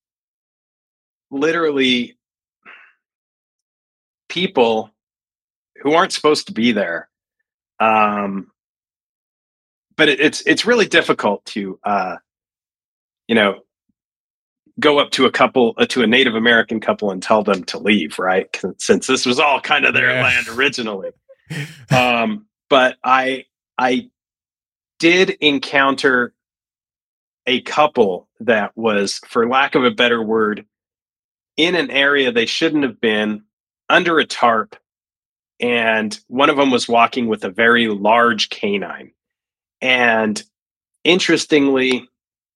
literally people who aren't supposed to be there. Um, but it, it's, it's really difficult to, uh, you know, go up to a couple, uh, to a Native American couple and tell them to leave, right? Since this was all kind of their yeah. land originally. um, but I, I did encounter a couple that was, for lack of a better word, in an area they shouldn't have been, under a tarp, and one of them was walking with a very large canine. And interestingly,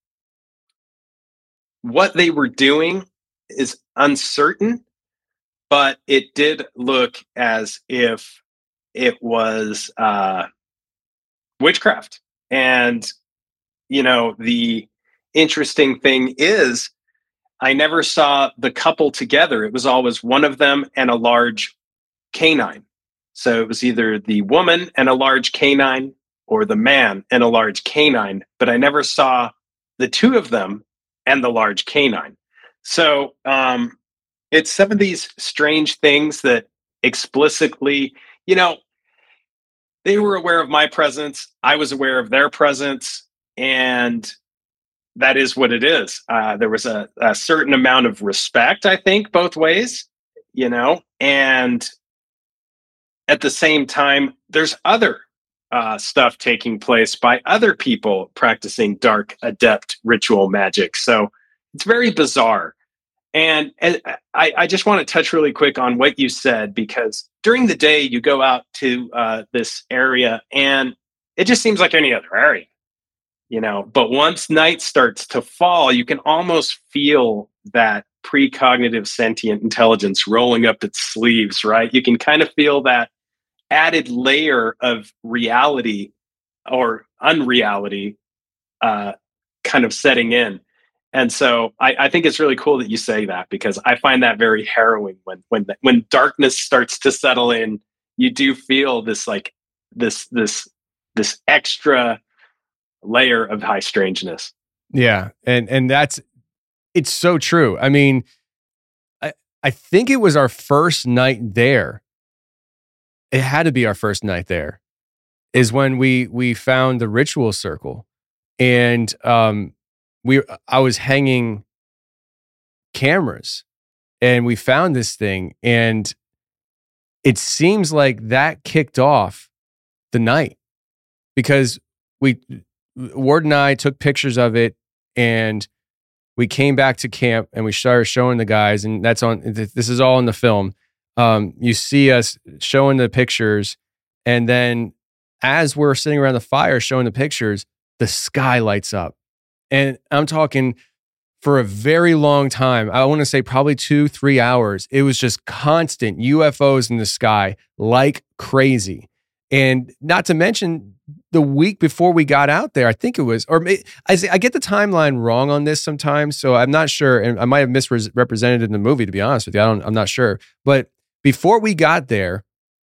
what they were doing is uncertain, but it did look as if it was uh, witchcraft. And, you know, the interesting thing is, I never saw the couple together. It was always one of them and a large canine. So it was either the woman and a large canine or the man and a large canine, but I never saw the two of them and the large canine. So um, it's some of these strange things that explicitly, you know, they were aware of my presence. I was aware of their presence, and that is what it is. Uh, there was a, a certain amount of respect, I think, both ways, you know, and at the same time, there's other uh, stuff taking place by other people practicing dark adept ritual magic. So it's very bizarre. And, and I, I just want to touch really quick on what you said, because during the day you go out to uh, this area and it just seems like any other area. You know, but once night starts to fall, you can almost feel that precognitive sentient intelligence rolling up its sleeves, right? You can kind of feel that added layer of reality or unreality uh, kind of setting in. And so I, I think it's really cool that you say that, because I find that very harrowing when when when darkness starts to settle in. You do feel this like this this this extra layer of high strangeness. Yeah. And, and that's, it's so true. I mean, I, I think it was our first night there. It had to be our first night there, is when we, we found the ritual circle, and, um, we, I was hanging cameras and we found this thing, and it seems like that kicked off the night, because we, Ward and I took pictures of it, and we came back to camp and we started showing the guys, and that's on, this is all in the film. Um, you see us showing the pictures, and then as we're sitting around the fire showing the pictures, the sky lights up. And I'm talking for a very long time. I want to say probably two, three hours. It was just constant U F Os in the sky like crazy. And not to mention the week before we got out there, I think it was, or I, I get the timeline wrong on this sometimes, so I'm not sure. And I might have misrepresented it in the movie, to be honest with you. I don't, I'm not sure. But before we got there,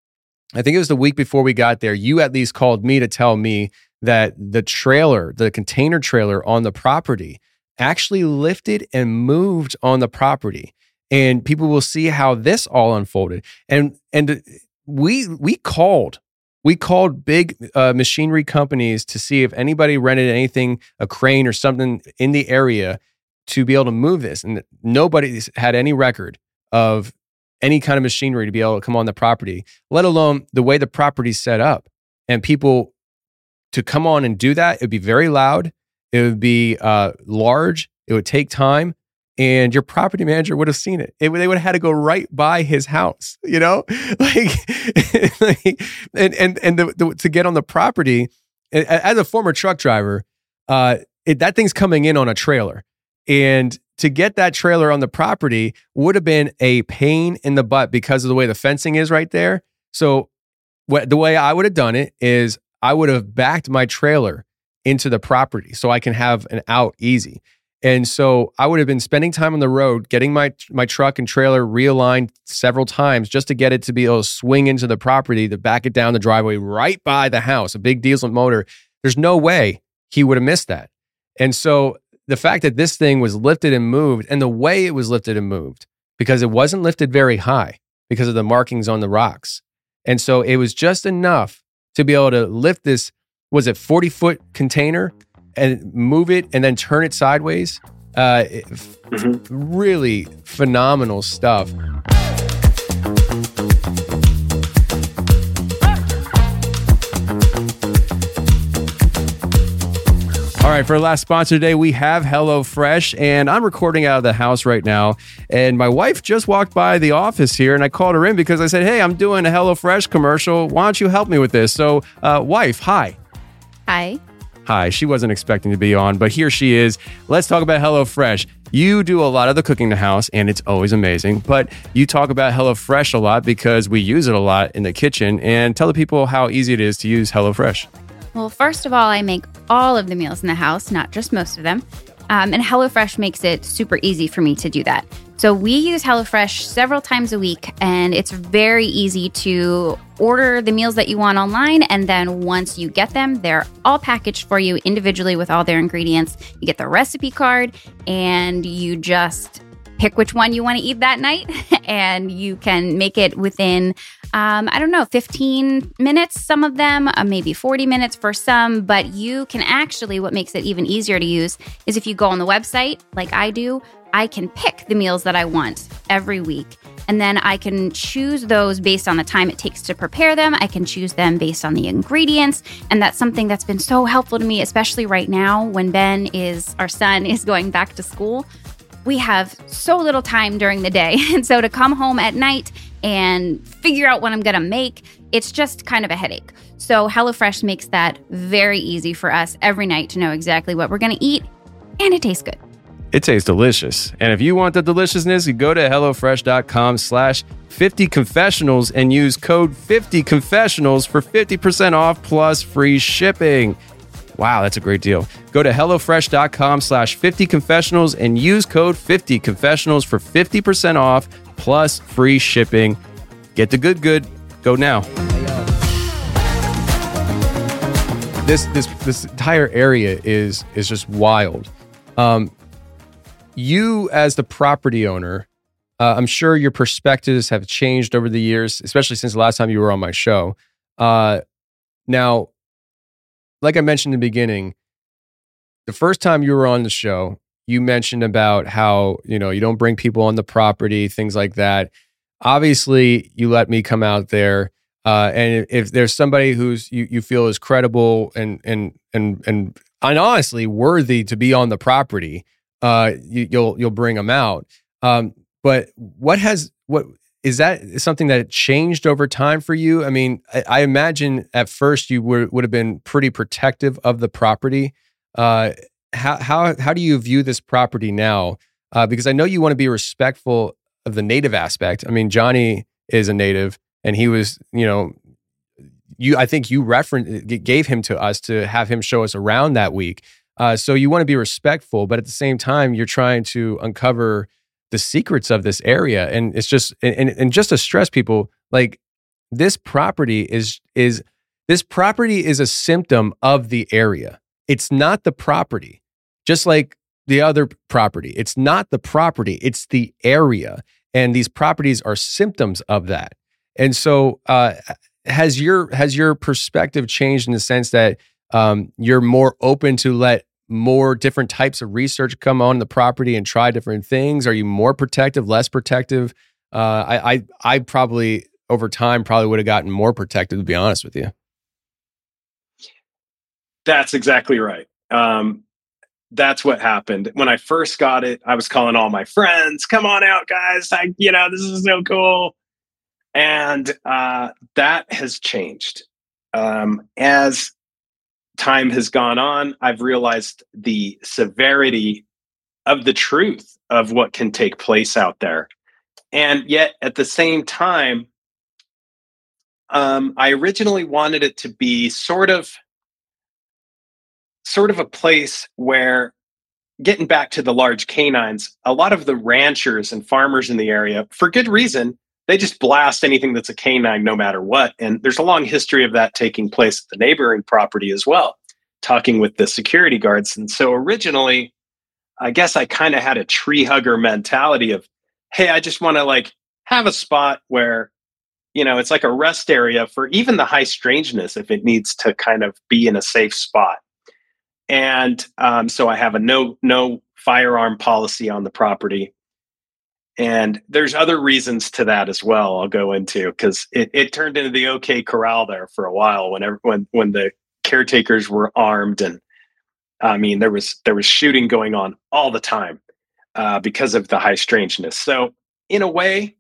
I think it was the week before we got there, you at least called me to tell me that the trailer, the container trailer on the property actually lifted and moved on the property. And people will see how this all unfolded. And and we we called. We called big uh, machinery companies to see if anybody rented anything, a crane or something in the area to be able to move this. And nobody had any record of any kind of machinery to be able to come on the property, let alone the way the property's set up. And people to come on and do that, it would be very loud. It would be uh, large. It would take time. And your property manager would have seen it. it. They would have had to go right by his house, you know, like, like and and and the, the, to get on the property. As a former truck driver, uh, it, that thing's coming in on a trailer, and to get that trailer on the property would have been a pain in the butt because of the way the fencing is right there. So, what the way I would have done it is I would have backed my trailer into the property so I can have an out easy. And so I would have been spending time on the road, getting my my truck and trailer realigned several times just to get it to be able to swing into the property, to back it down the driveway right by the house, a big diesel motor. There's no way he would have missed that. And so the fact that this thing was lifted and moved, and the way it was lifted and moved, because it wasn't lifted very high because of the markings on the rocks. And so it was just enough to be able to lift this, was it forty foot container, and move it and then turn it sideways. Uh, mm-hmm. Really phenomenal stuff. All right, for our last sponsor today, we have HelloFresh, and I'm recording out of the house right now. And my wife just walked by the office here, and I called her in because I said, hey, I'm doing a HelloFresh commercial. Why don't you help me with this? So, uh, wife, hi. Hi. Hi, she wasn't expecting to be on, but here she is. Let's talk about HelloFresh. You do a lot of the cooking in the house, and it's always amazing, but you talk about HelloFresh a lot because we use it a lot in the kitchen. And tell the people how easy it is to use HelloFresh. Well, first of all, I make all of the meals in the house, not just most of them. Um, and HelloFresh makes it super easy for me to do that. So we use HelloFresh several times a week, and it's very easy to order the meals that you want online. And then once you get them, they're all packaged for you individually with all their ingredients. You get the recipe card, and you just pick which one you want to eat that night, and you can make it within, um, I don't know, fifteen minutes, some of them, uh, maybe forty minutes for some, but you can actually, what makes it even easier to use is if you go on the website, like I do, I can pick the meals that I want every week, and then I can choose those based on the time it takes to prepare them. I can choose them based on the ingredients, and that's something that's been so helpful to me, especially right now when Ben is, our son, is going back to school. We have so little time during the day. And so to come home at night and figure out what I'm going to make, it's just kind of a headache. So HelloFresh makes that very easy for us every night to know exactly what we're going to eat, and it tastes good. It tastes delicious. And if you want the deliciousness, you go to HelloFresh.com slash 50 confessionals and use code fifty confessionals for fifty percent off plus free shipping. Wow, that's a great deal. Go to HelloFresh.com slash 50 confessionals and use code fifty confessionals for fifty percent off plus free shipping. Get the good, good. Go now. This this this entire area is is just wild. Um, you as the property owner, uh, I'm sure your perspectives have changed over the years, especially since the last time you were on my show. Uh, now, like I mentioned in the beginning, the first time you were on the show, you mentioned about how, you know, you don't bring people on the property, things like that. Obviously, you let me come out there. Uh, and if there's somebody who's you, you feel is credible and and and and and honestly worthy to be on the property, uh, you, you'll you'll bring them out. Um, but what has what is that something that changed over time for you? I mean, I, I imagine at first you were, would have been pretty protective of the property. Uh, how how how do you view this property now? Uh, because I know you want to be respectful of the native aspect. I mean, Johnny is a native, and he was, you know, you. I think you referenced gave him to us to have him show us around that week. Uh, so you want to be respectful, but at the same time, you're trying to uncover the secrets of this area, and it's just and and just to stress people, like this property is is this property is a symptom of the area. It's not the property, just like the other property. It's not the property, it's the area. And these properties are symptoms of that. And so uh, has your has your perspective changed in the sense that um, you're more open to let more different types of research come on the property and try different things? Are you more protective, less protective? Uh, I, I I probably over time probably would have gotten more protective, to be honest with you. That's exactly right. Um, that's what happened. When I first got it, I was calling all my friends, come on out, guys. I, you know, this is so cool. And uh, that has changed. Um, as time has gone on, I've realized the severity of the truth of what can take place out there. And yet at the same time, um, I originally wanted it to be sort of sort of a place where, getting back to the large canines, a lot of the ranchers and farmers in the area, for good reason, they just blast anything that's a canine no matter what. And there's a long history of that taking place at the neighboring property as well, talking with the security guards. And so originally, I guess I kind of had a tree hugger mentality of, hey, I just want to like have a spot where, you know, it's like a rest area for even the high strangeness if it needs to kind of be in a safe spot. And um, so I have a no no firearm policy on the property. And there's other reasons to that as well I'll go into, because it, it turned into the OK Corral there for a while whenever when when the caretakers were armed. And I mean, there was there was shooting going on all the time uh, because of the high strangeness. So in a way,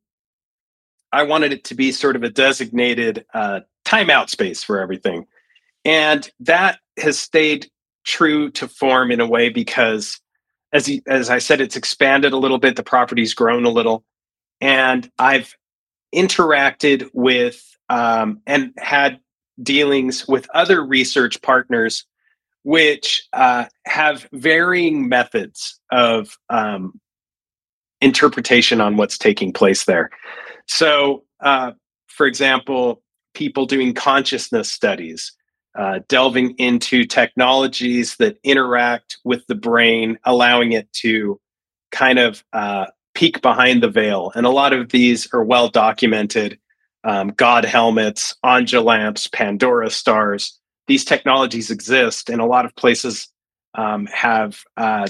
I wanted it to be sort of a designated uh, timeout space for everything. And that has stayed true to form in a way because, as he, as I said, it's expanded a little bit. The property's grown a little, and I've interacted with um, and had dealings with other research partners, which uh, have varying methods of um, interpretation on what's taking place there. So, uh, for example, people doing consciousness studies. Uh, delving into technologies that interact with the brain, allowing it to kind of uh, peek behind the veil. And a lot of these are well documented. Um, God helmets, Anja lamps, Pandora stars. These technologies exist, and a lot of places um, have uh,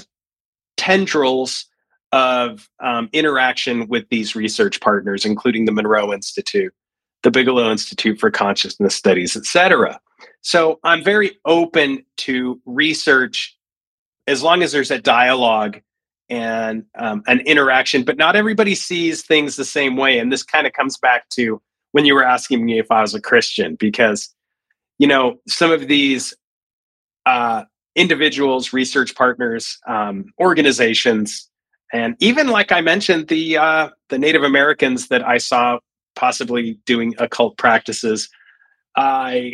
tendrils of um, interaction with these research partners, including the Monroe Institute, the Bigelow Institute for Consciousness Studies, et cetera. So I'm very open to research as long as there's a dialogue and um, an interaction, but not everybody sees things the same way. And this kind of comes back to when you were asking me if I was a Christian, because, you know, some of these uh, individuals, research partners, um, organizations, and even like I mentioned, the uh, the Native Americans that I saw possibly doing occult practices, I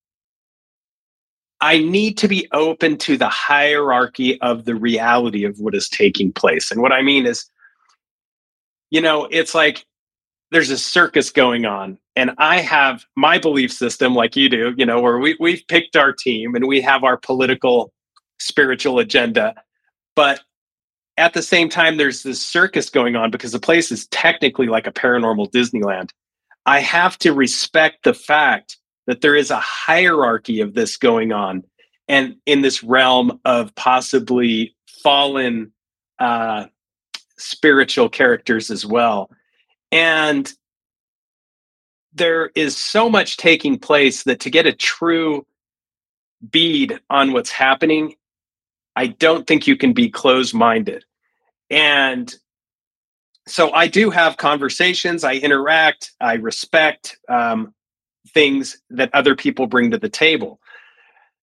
I need to be open to the hierarchy of the reality of what is taking place. And what I mean is, you know, it's like there's a circus going on, and I have my belief system like you do, you know, where we, we've picked our team and we have our political, spiritual agenda. But at the same time, there's this circus going on because the place is technically like a paranormal Disneyland. I have to respect the fact that there is a hierarchy of this going on, and in this realm of possibly fallen uh, spiritual characters as well. And there is so much taking place that to get a true bead on what's happening, I don't think you can be closed-minded. And so I do have conversations, I interact, I respect um, things that other people bring to the table.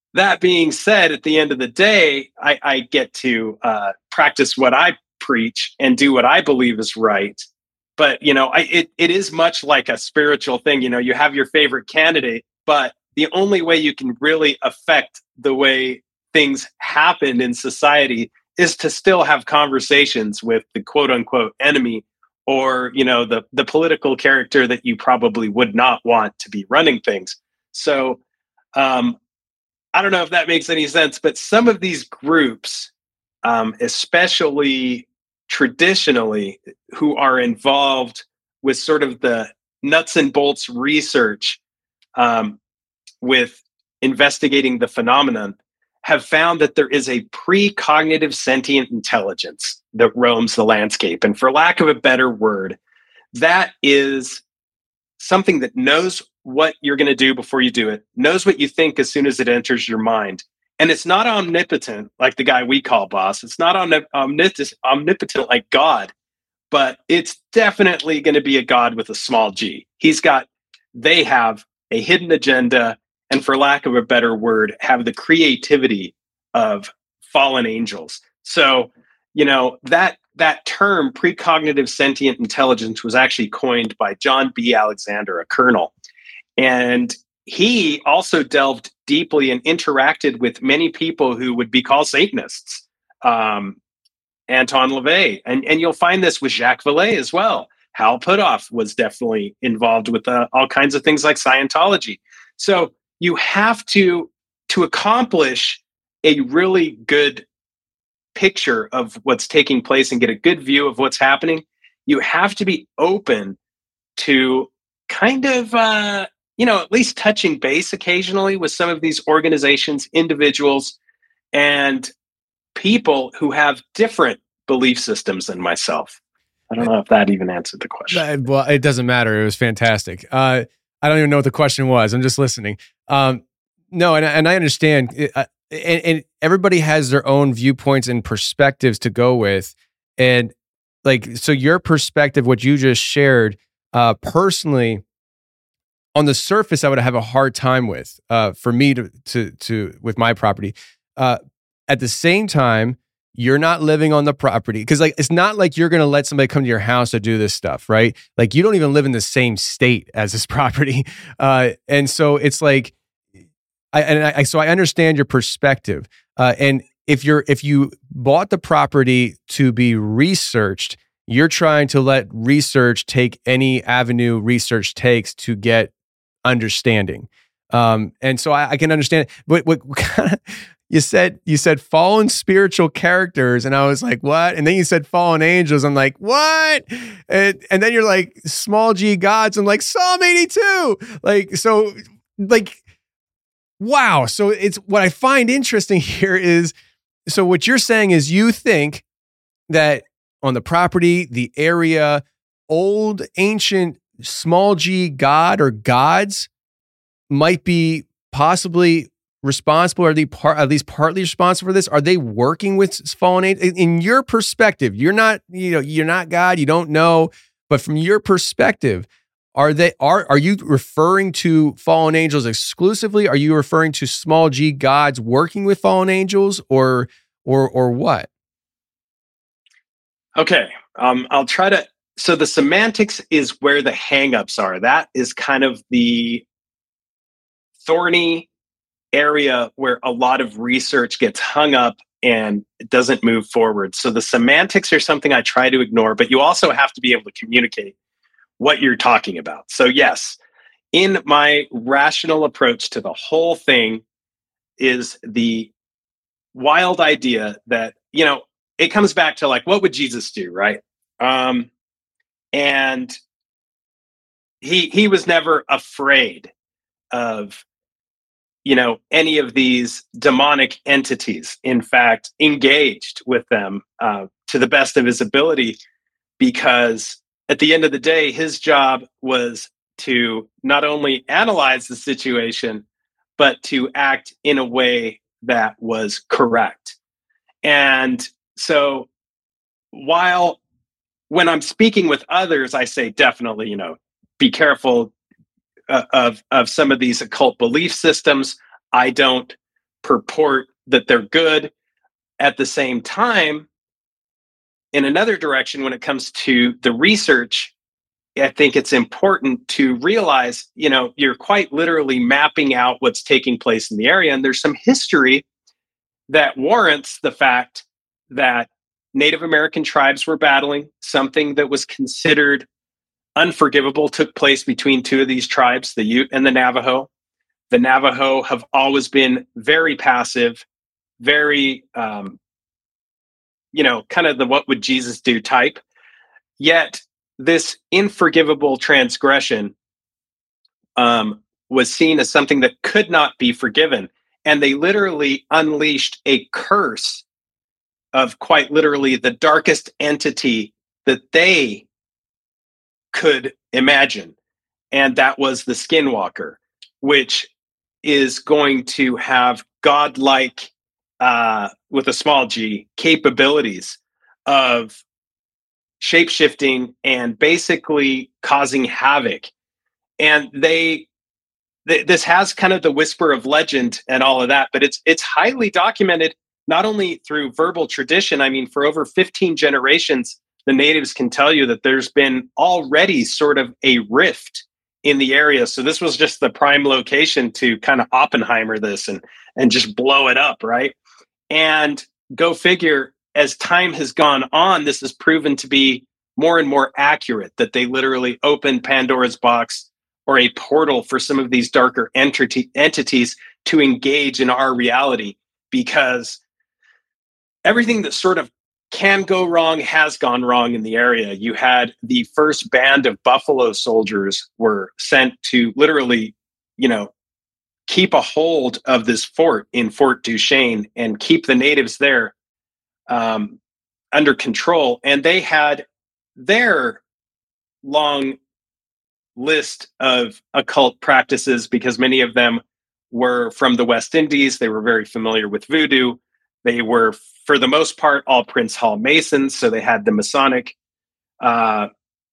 that being said, at the end of the day, I, I get to uh, practice what I preach and do what I believe is right. But, you know, I, it, it is much like a spiritual thing. You know, you have your favorite candidate, but the only way you can really affect the way things happen in society is to still have conversations with the quote unquote enemy, or, you know, the, the political character that you probably would not want to be running things. So um, I don't know if that makes any sense, but some of these groups, um, especially traditionally, who are involved with sort of the nuts and bolts research um, with investigating the phenomenon, have found that there is a precognitive sentient intelligence that roams the landscape. And for lack of a better word, that is something that knows what you're going to do before you do it, knows what you think as soon as it enters your mind. And it's not omnipotent like the guy we call boss. It's not omnip- omnip- omnipotent like God, but it's definitely going to be a God with a small g. He's got, they have a hidden agenda, and for lack of a better word, have the creativity of fallen angels. So, you know, that that term precognitive sentient intelligence was actually coined by John B. Alexander, a colonel. And he also delved deeply and interacted with many people who would be called Satanists, um, Anton LaVey. And, and you'll find this with Jacques Vallée as well. Hal Puthoff was definitely involved with uh, all kinds of things like Scientology. So you have to, to accomplish a really good picture of what's taking place and get a good view of what's happening, you have to be open to kind of, uh, you know, at least touching base occasionally with some of these organizations, individuals, and people who have different belief systems than myself. I don't know if that even answered the question. Well, it doesn't matter. It was fantastic. Uh, I don't even know what the question was. I'm just listening. Um, no, and, and I understand. Uh, and, and everybody has their own viewpoints and perspectives to go with. And like, so your perspective, what you just shared, uh, personally, on the surface, I would have a hard time with, uh, for me to, to, to, with my property. Uh, at the same time, you're not living on the property, because like it's not like you're going to let somebody come to your house to do this stuff, right? Like you don't even live in the same state as this property, uh, and so it's like, I and I so I understand your perspective, uh, and if you're if you bought the property to be researched, you're trying to let research take any avenue research takes to get understanding, um, and so I, I can understand. But what kind of You said you said fallen spiritual characters, and I was like, what? And then you said fallen angels. I'm like, what? And and then you're like small g gods. I'm like Psalm eighty-two. Like so, like wow. So it's what I find interesting here is so what you're saying is you think that on the property, the area, old ancient small g god or gods might be possibly responsible? Are they part, at least partly responsible for this? Are they working with fallen angels? In your perspective, you're not, you know, you're not God, you don't know, but from your perspective, are they, are, are you referring to fallen angels exclusively? Are you referring to small g gods working with fallen angels, or, or, or what? Okay. Um, I'll try to, so the semantics is where the hangups are. That is kind of the thorny area where a lot of research gets hung up and it doesn't move forward. So the semantics are something I try to ignore, but you also have to be able to communicate what you're talking about. So yes, in my rational approach to the whole thing is the wild idea that, you know, it comes back to like, what would Jesus do, right? Um, and he he was never afraid of, you know, any of these demonic entities. In fact, engaged with them uh, to the best of his ability, because at the end of the day, his job was to not only analyze the situation, but to act in a way that was correct. And so while when I'm speaking with others, I say definitely, you know, be careful uh, of, of some of these occult belief systems. I don't purport that they're good. At the same time, in another direction, when it comes to the research, I think it's important to realize, you know, you're quite literally mapping out what's taking place in the area. And there's some history that warrants the fact that Native American tribes were battling. Something that was considered unforgivable took place between two of these tribes, the Ute and the Navajo. The Navajo have always been very passive, very, um, you know, kind of the what would Jesus do type. Yet this unforgivable transgression um, was seen as something that could not be forgiven. And they literally unleashed a curse of quite literally the darkest entity that they could imagine. And that was the Skinwalker, which is going to have godlike, uh, with a small g, capabilities of shape-shifting and basically causing havoc. And they, th- this has kind of the whisper of legend and all of that, but it's it's highly documented, not only through verbal tradition. I mean, for over fifteen generations, the natives can tell you that there's been already sort of a rift in the area. So this was just the prime location to kind of Oppenheimer this and and just blow it up, right? And go figure, as time has gone on, this has proven to be more and more accurate, that they literally opened Pandora's box or a portal for some of these darker entity, entities to engage in our reality, because everything that sort of can go wrong has gone wrong in the area. You had the first band of Buffalo Soldiers were sent to literally, you know, keep a hold of this fort in Fort Duchesne and keep the natives there um, under control. And they had their long list of occult practices, because many of them were from the West Indies. They were very familiar with voodoo. They were, for the most part, all Prince Hall Masons. So they had the Masonic uh,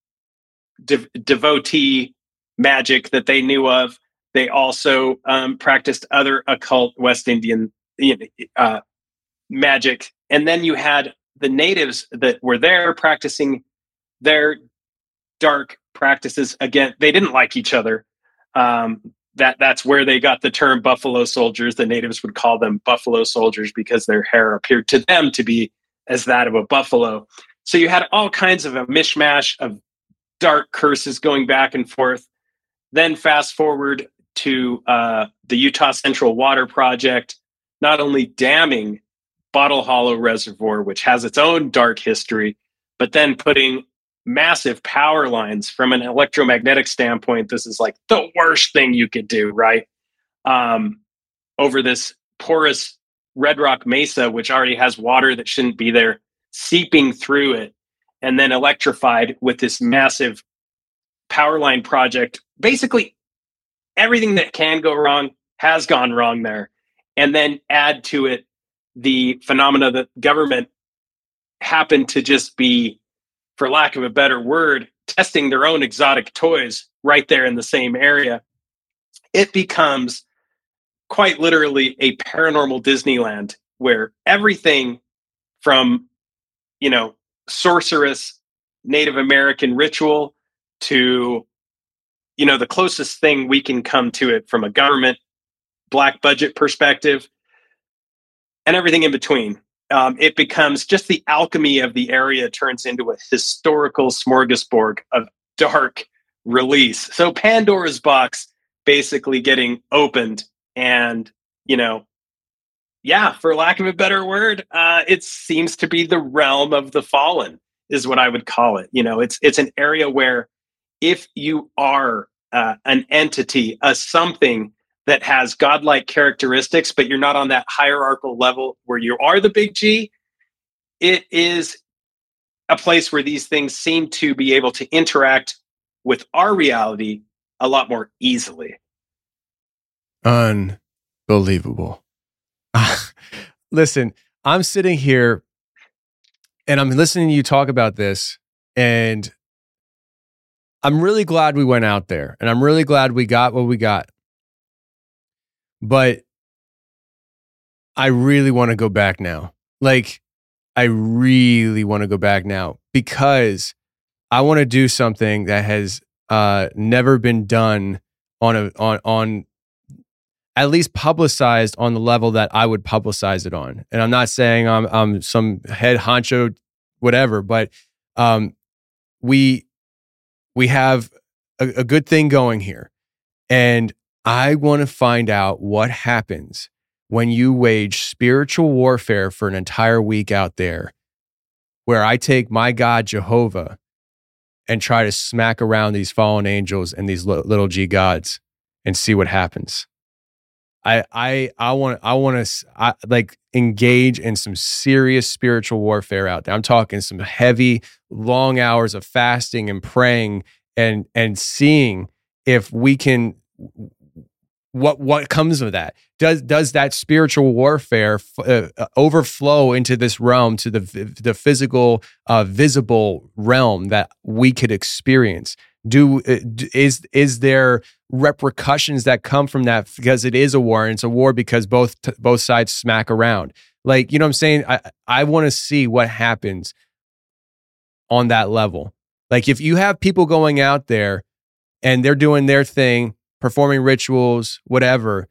de- devotee magic that they knew of. They also um, practiced other occult West Indian uh, magic. And then you had the natives that were there practicing their dark practices. Again, they didn't like each other. Um, that that's where they got the term Buffalo Soldiers. The natives would call them Buffalo Soldiers because their hair appeared to them to be as that of a buffalo. So you had all kinds of a mishmash of dark curses going back and forth. Then fast forward to uh, the Utah Central Water Project, not only damming Bottle Hollow Reservoir, which has its own dark history, but then putting massive power lines. From an electromagnetic standpoint, this is like the worst thing you could do, right? Um, over this porous Red Rock Mesa, which already has water that shouldn't be there, seeping through it, and then electrified with this massive power line project. Basically, everything that can go wrong has gone wrong there. And then add to it the phenomena that government happened to just be, for lack of a better word, testing their own exotic toys right there in the same area. It becomes quite literally a paranormal Disneyland, where everything from, you know, sorceress Native American ritual to, you know, the closest thing we can come to it from a government black budget perspective, and everything in between. Um, it becomes just the alchemy of the area turns into a historical smorgasbord of dark release. So Pandora's box basically getting opened, and, you know, yeah, for lack of a better word, uh, it seems to be the realm of the fallen is what I would call it. You know, it's, it's an area where if you are uh, an entity, a something that has godlike characteristics, but you're not on that hierarchical level where you are the big G, it is a place where these things seem to be able to interact with our reality a lot more easily. Unbelievable. Listen, I'm sitting here and I'm listening to you talk about this, and I'm really glad we went out there, and I'm really glad we got what we got. But I really want to go back now. Like, I really want to go back now because I want to do something that has uh, never been done on a on on at least publicized on the level that I would publicize it on. And I'm not saying I'm I'm some head honcho, whatever, but um, we we have a, a good thing going here, and I want to find out what happens when you wage spiritual warfare for an entire week out there, where I take my God Jehovah and try to smack around these fallen angels and these little G gods and see what happens. I I I want I want to like engage in some serious spiritual warfare out there. I'm talking some heavy, long hours of fasting and praying and and seeing if we can. What what comes of that? Does does that spiritual warfare uh, overflow into this realm, to the the physical, uh, visible realm that we could experience? Do is is there repercussions that come from that because it is a war, and it's a war because both both sides smack around? Like, you know what I'm saying? I I want to see what happens on that level. Like, if you have people going out there and they're doing their thing, performing rituals, whatever,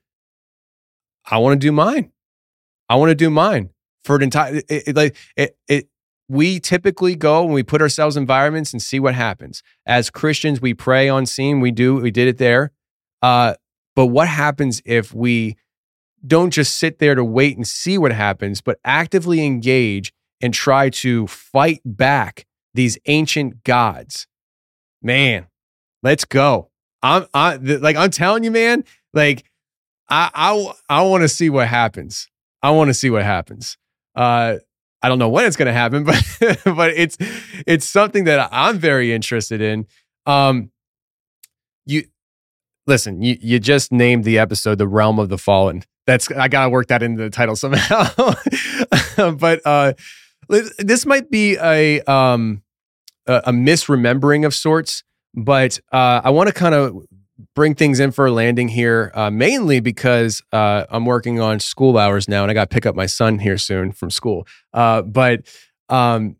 I want to do mine. I want to do mine for an entire, it, it, like it, it, we typically go and we put ourselves in environments and see what happens. As Christians, we pray on scene. We do, we did it there. Uh, but what happens if we don't just sit there to wait and see what happens, but actively engage and try to fight back these ancient gods? Man, let's go. I'm I like I'm telling you, man, like I I I want to see what happens. I want to see what happens. Uh I don't know when it's going to happen, but but it's it's something that I'm very interested in. Um you listen, you you just named the episode The Realm of the Fallen. That's I got to work that into the title somehow. But uh this might be a um a, a misremembering of sorts. But uh, I want to kind of bring things in for a landing here, uh, mainly because uh, I'm working on school hours now, and I got to pick up my son here soon from school. Uh, but um,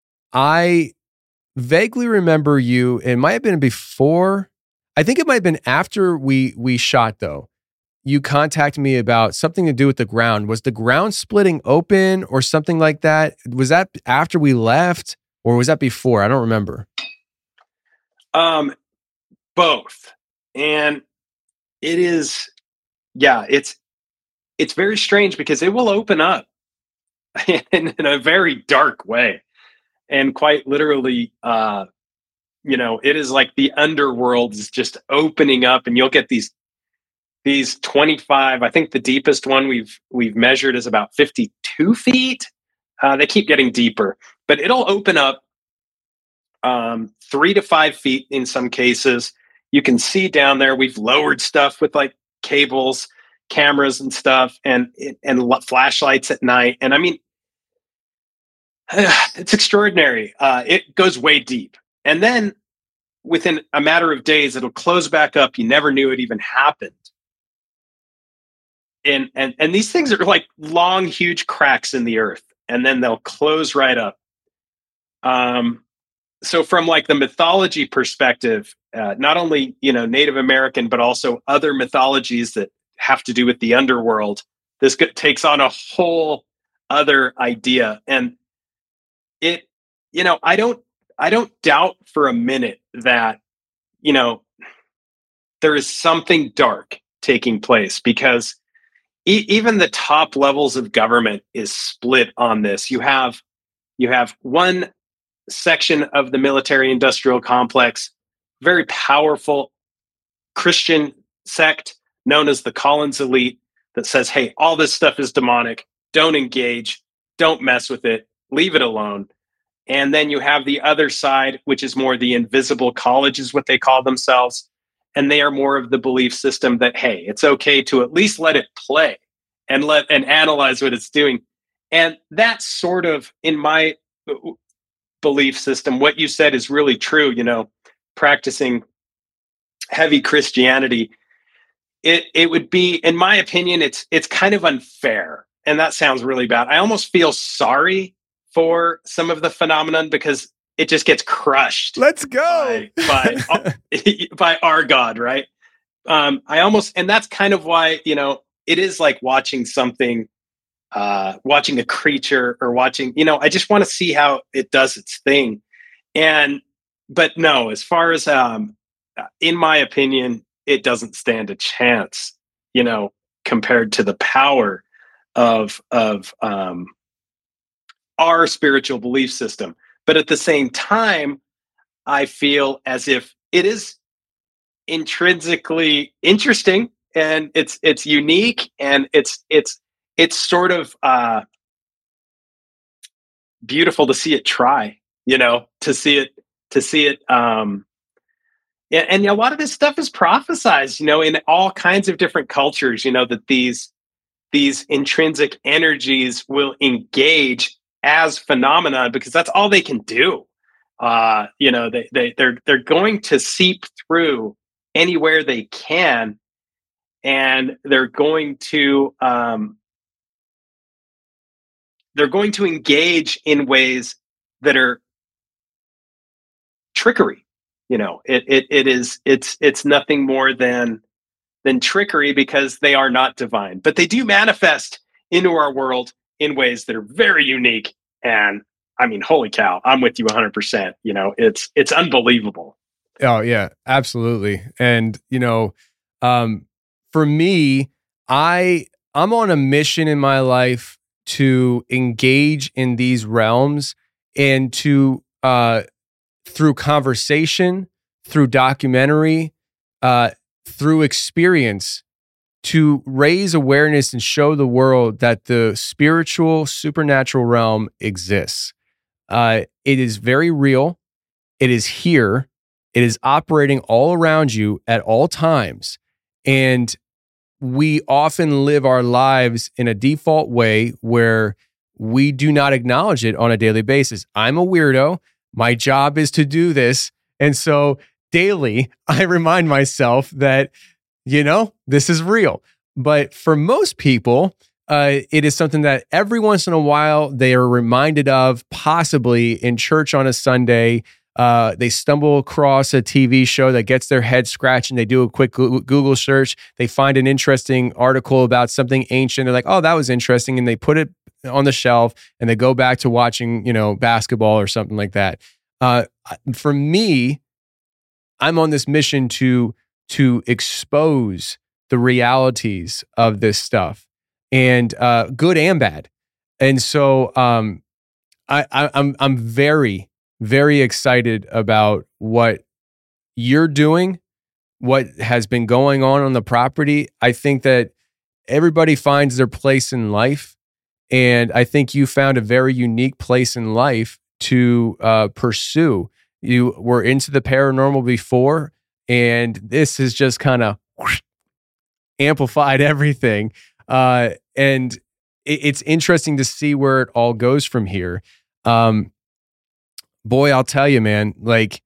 I vaguely remember you. It might have been before. I think it might have been after we we shot, though. You contacted me about something to do with the ground. Was the ground splitting open or something like that? Was that after we left, or was that before? I don't remember. Um, both. And it is, yeah, it's, it's very strange because it will open up in, in a very dark way. And quite literally, uh, you know, it is like the underworld is just opening up, and you'll get these, these twenty-five, I think the deepest one we've, we've measured is about fifty-two feet. Uh, they keep getting deeper, but it'll open up um three to five feet in some cases. You can see down there. We've lowered stuff with like cables, cameras and stuff, and and flashlights at night. And I mean, it's extraordinary. Uh it goes way deep, and then within a matter of days it'll close back up. You never knew it even happened. And and and these things are like long, huge cracks in the earth, and then they'll close right up. um So from like the mythology perspective, uh, not only, you know, Native American, but also other mythologies that have to do with the underworld, this g- takes on a whole other idea. And it, you know, I don't, I don't doubt for a minute that, you know, there is something dark taking place, because e- even the top levels of government is split on this. You have, you have one section of the military industrial complex, very powerful Christian sect known as the Collins Elite, that says, hey, all this stuff is demonic. Don't engage. Don't mess with it. Leave it alone. And then you have the other side, which is more the invisible college, is what they call themselves. And they are more of the belief system that, hey, it's okay to at least let it play and let and analyze what it's doing. And that's sort of, in my belief system, what you said is really true. You know, practicing heavy Christianity, it it would be, in my opinion, it's it's kind of unfair and that sounds really bad. I almost feel sorry for some of the phenomenon because it just gets crushed. Let's go by by, by our God, right? Um, I almost, and that's kind of why, you know, it is like watching something, uh, watching a creature or watching, you know, I just want to see how it does its thing. And, but no, as far as, um, in my opinion, it doesn't stand a chance, you know, compared to the power of, of, um, our spiritual belief system. But at the same time, I feel as if it is intrinsically interesting and it's it's unique and it's it's it's sort of uh beautiful to see it try, you know, to see it to see it um and, and a lot of this stuff is prophesized, you know, in all kinds of different cultures, you know, that these these intrinsic energies will engage as phenomena because that's all they can do. Uh you know, they they they're they're going to seep through anywhere they can, and they're going to um, they're going to engage in ways that are trickery. You know, it it it is it's it's nothing more than than trickery because they are not divine, but they do manifest into our world in ways that are very unique. And I mean, holy cow, I'm with you one hundred percent. You know, it's it's unbelievable. Oh yeah, absolutely. And you know, um, for me, I I'm on a mission in my life to engage in these realms and to uh, through conversation, through documentary, uh, through experience, to raise awareness and show the world that the spiritual, supernatural realm exists. Uh, it is very real. It is here. It is operating all around you at all times. And we often live our lives in a default way where we do not acknowledge it on a daily basis. I'm a weirdo. My job is to do this. And so daily, I remind myself that, you know, this is real. But for most people, uh, it is something that every once in a while they are reminded of, possibly in church on a Sunday. Uh, they stumble across a T V show that gets their head scratched and they do a quick Google search. They find an interesting article about something ancient. They're like, oh, that was interesting. And they put it on the shelf and they go back to watching, you know, basketball or something like that. Uh, for me, I'm on this mission to, to expose the realities of this stuff, and uh, good and bad. And so um, I, I, I'm I'm very, very excited about what you're doing, what has been going on on the property. I think that everybody finds their place in life, and I think you found a very unique place in life to uh, pursue. You were into the paranormal before, and this has just kind of amplified everything. Uh, and it, it's interesting to see where it all goes from here. Um, boy, I'll tell you, man, like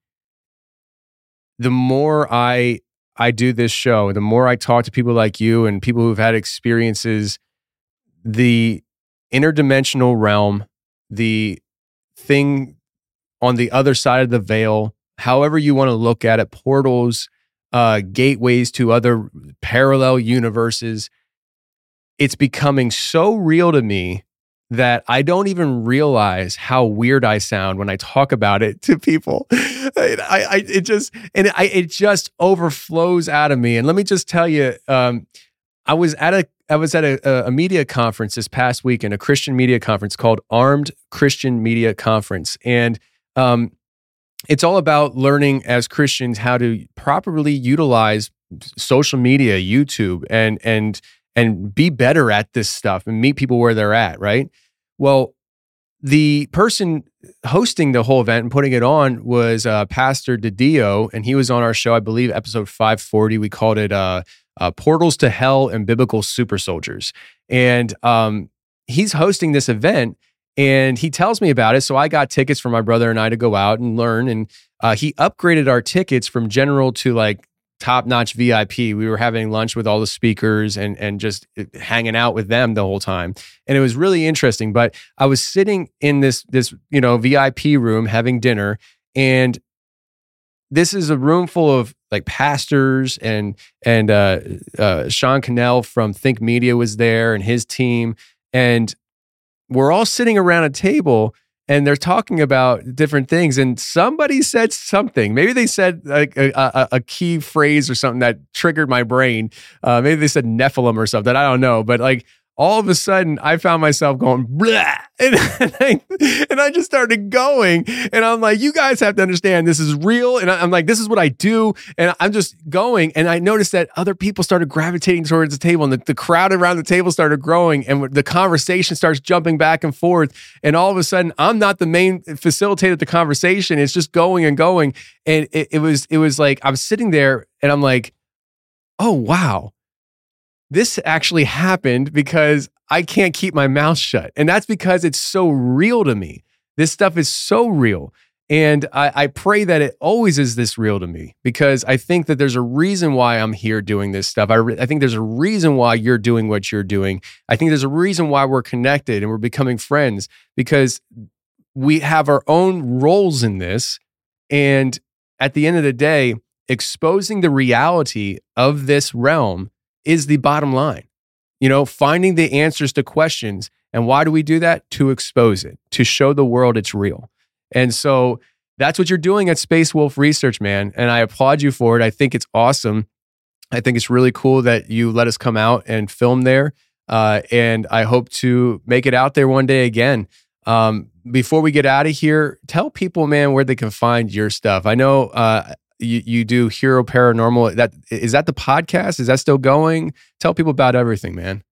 the more I, I do this show, the more I talk to people like you and people who've had experiences, the interdimensional realm, the thing on the other side of the veil, however you want to look at it, portals, uh, gateways to other parallel universes, it's becoming so real to me that I don't even realize how weird I sound when I talk about it to people. I, I it just and I, it just overflows out of me. And let me just tell you, um, I was at a I was at a, a media conference this past weekend, a Christian media conference called Armed Christian Media Conference, and um, it's all about learning as Christians how to properly utilize social media, YouTube, and and and be better at this stuff and meet people where they're at, right? Well, the person hosting the whole event and putting it on was uh, Pastor DiDio, and he was on our show, I believe, episode five forty. We called it uh, uh, Portals to Hell and Biblical Super Soldiers. And um, he's hosting this event, and he tells me about it. So I got tickets for my brother and I to go out and learn. And uh, he upgraded our tickets from general to like top-notch V I P. We were having lunch with all the speakers and and just hanging out with them the whole time. And it was really interesting. But I was sitting in this this, you know, V I P room having dinner, and this is a room full of like pastors and and uh, uh, Sean Cannell from Think Media was there and his team, and we're all sitting around a table and they're talking about different things. And somebody said something. Maybe they said like a, a, a key phrase or something that triggered my brain. Uh, maybe they said Nephilim or something. I don't know, but like. All of a sudden, I found myself going, blah, and, and, I, and I just started going. And I'm like, you guys have to understand this is real. And I'm like, this is what I do. And I'm just going. And I noticed that other people started gravitating towards the table, and the, the crowd around the table started growing, and the conversation starts jumping back and forth. And all of a sudden, I'm not the main facilitator of the conversation. It's just going and going. And it, it was, it was like, I'm sitting there and I'm like, oh, wow. This actually happened because I can't keep my mouth shut. And that's because it's so real to me. This stuff is so real. And I, I pray that it always is this real to me, because I think that there's a reason why I'm here doing this stuff. I, re- I think there's a reason why you're doing what you're doing. I think there's a reason why we're connected and we're becoming friends, because we have our own roles in this. And at the end of the day, exposing the reality of this realm is the bottom line. You know, finding the answers to questions. And why do we do that? To expose it, to show the world it's real. And so that's what you're doing at Space Wolf Research, man. And I applaud you for it. I think it's awesome. I think it's really cool that you let us come out and film there. Uh, and I hope to make it out there one day again. Um, before we get out of here, tell people, man, where they can find your stuff. I know, uh, You, you do Hero Paranormal. That is that the podcast? Is that still going? Tell people about everything, man.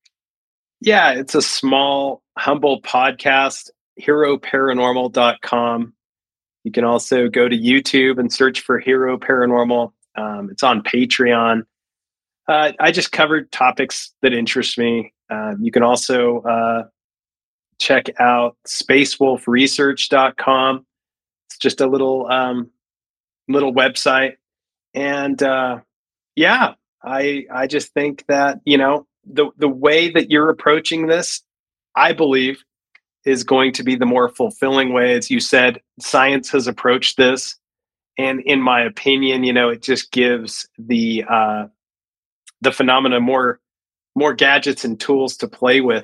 Yeah, it's a small, humble podcast, hero paranormal dot com. You can also go to YouTube and search for Hero Paranormal. Um, it's on Patreon. Uh, I just covered topics that interest me. Uh, you can also uh, check out space wolf research dot com. It's just a little... Um, little website. And uh yeah, I I just think that, you know, the the way that you're approaching this, I believe, is going to be the more fulfilling way. As you said, science has approached this. And in my opinion, you know, it just gives the uh the phenomena more more gadgets and tools to play with.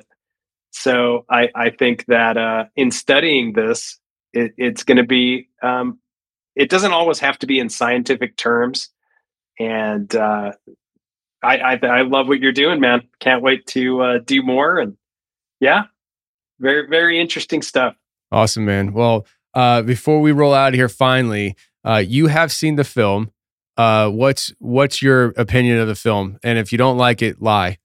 So I I think that uh in studying this, it, it's going to be um it doesn't always have to be in scientific terms. And uh, I, I I love what you're doing, man. Can't wait to uh, do more. And yeah, very, very interesting stuff. Awesome, man. Well, uh, before we roll out of here, finally, uh, you have seen the film. Uh, what's what's your opinion of the film? And if you don't like it, lie.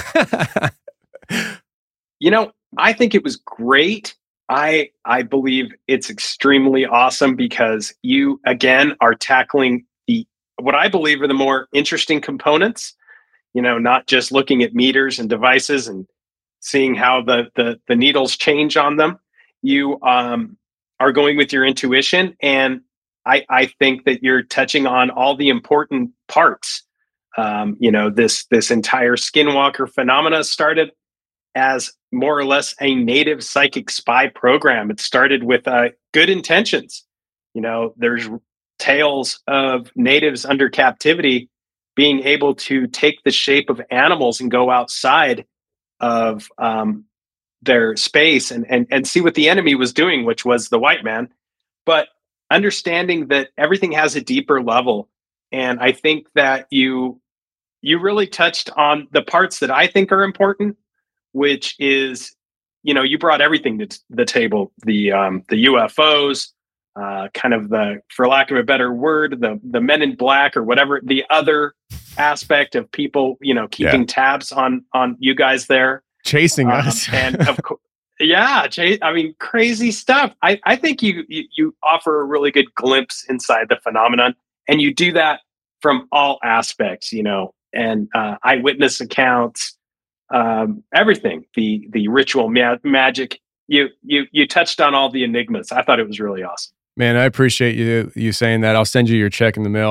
You know, I think it was great. I I believe it's extremely awesome because you, again, are tackling the what I believe are the more interesting components, you know, not just looking at meters and devices and seeing how the the, the needles change on them. You um, are going with your intuition. And I, I think that you're touching on all the important parts. Um, you know, this this entire Skinwalker phenomena started as more or less a native psychic spy program. It started with uh, good intentions. You know, there's tales of natives under captivity being able to take the shape of animals and go outside of um, their space and, and, and see what the enemy was doing, which was the white man. But understanding that everything has a deeper level. And I think that you you really touched on the parts that I think are important, which is, you know, you brought everything to the table, the um, the U F Os, uh, kind of the, for lack of a better word, the the Men in Black or whatever, the other aspect of people, you know, keeping yeah. tabs on on you guys there. Chasing um, us. and of course, yeah, Jay, I mean, crazy stuff. I, I think you, you you offer a really good glimpse inside the phenomenon, and you do that from all aspects, you know, and uh, eyewitness accounts, um, everything, the the ritual ma- magic. You you you touched on all the enigmas. I thought it was really awesome. Man, I appreciate you you saying that. I'll send you your check in the mail.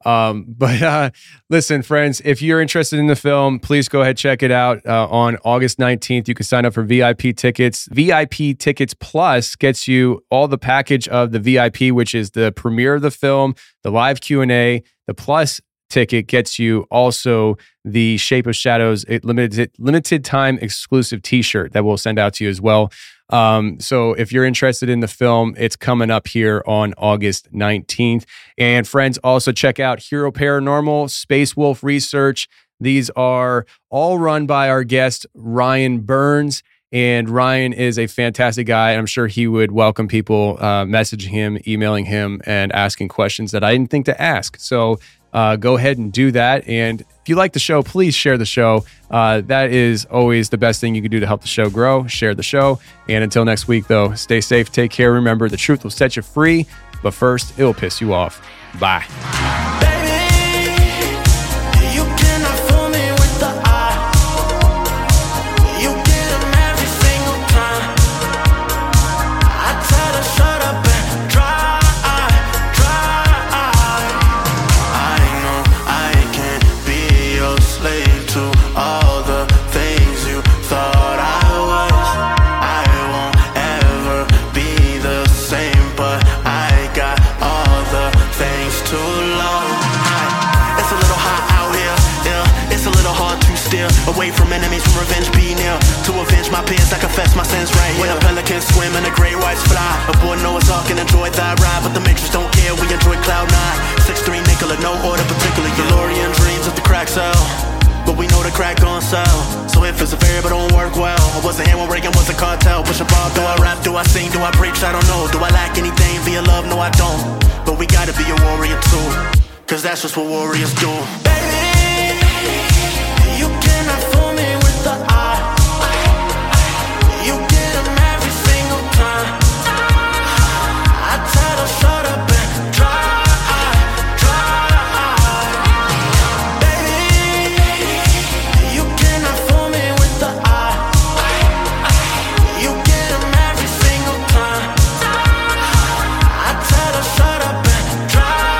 Um, but uh, listen, friends, if you're interested in the film, please go ahead, check it out uh, on August nineteenth. You can sign up for V I P tickets. V I P Tickets Plus gets you all the package of the V I P, which is the premiere of the film, the live Q and A. The Plus ticket gets you also the Shape of Shadows it limited limited time exclusive t-shirt that we'll send out to you as well. Um, so if you're interested in the film, it's coming up here on August nineteenth. And friends, also check out Hero Paranormal, Space Wolf Research. These are all run by our guest, Ryan Burns. And Ryan is a fantastic guy. I'm sure he would welcome people uh, messaging him, emailing him, and asking questions that I didn't think to ask. So uh, go ahead and do that. And if you like the show, please share the show. Uh, that is always the best thing you can do to help the show grow. Share the show. And until next week, though, stay safe, take care. Remember, the truth will set you free, but first, it'll piss you off. Bye. Away from enemies, from revenge be near. To avenge my peers, I confess my sins right here. When the pelicans swim and the great whites fly, aboard Noah's Ark and enjoy thy ride. But the matrix don't care, we enjoy cloud nine. six three Nicola, no order particular. DeLorean dreams of the crack cell, but we know the crack gon' sell. So if it's a variable, don't work well. I wasn't here when Reagan was a cartel. Push a bar, do I rap, do I sing, do I preach? I don't know. Do I lack anything via love? No, I don't. But we gotta be a warrior too, cause that's just what warriors do. Baby, you cannot fool me with the eye. You get them every single time. I tell them shut up and try, try. Baby, you cannot fool me with the eye. You get them every single time. I tell them shut up and try,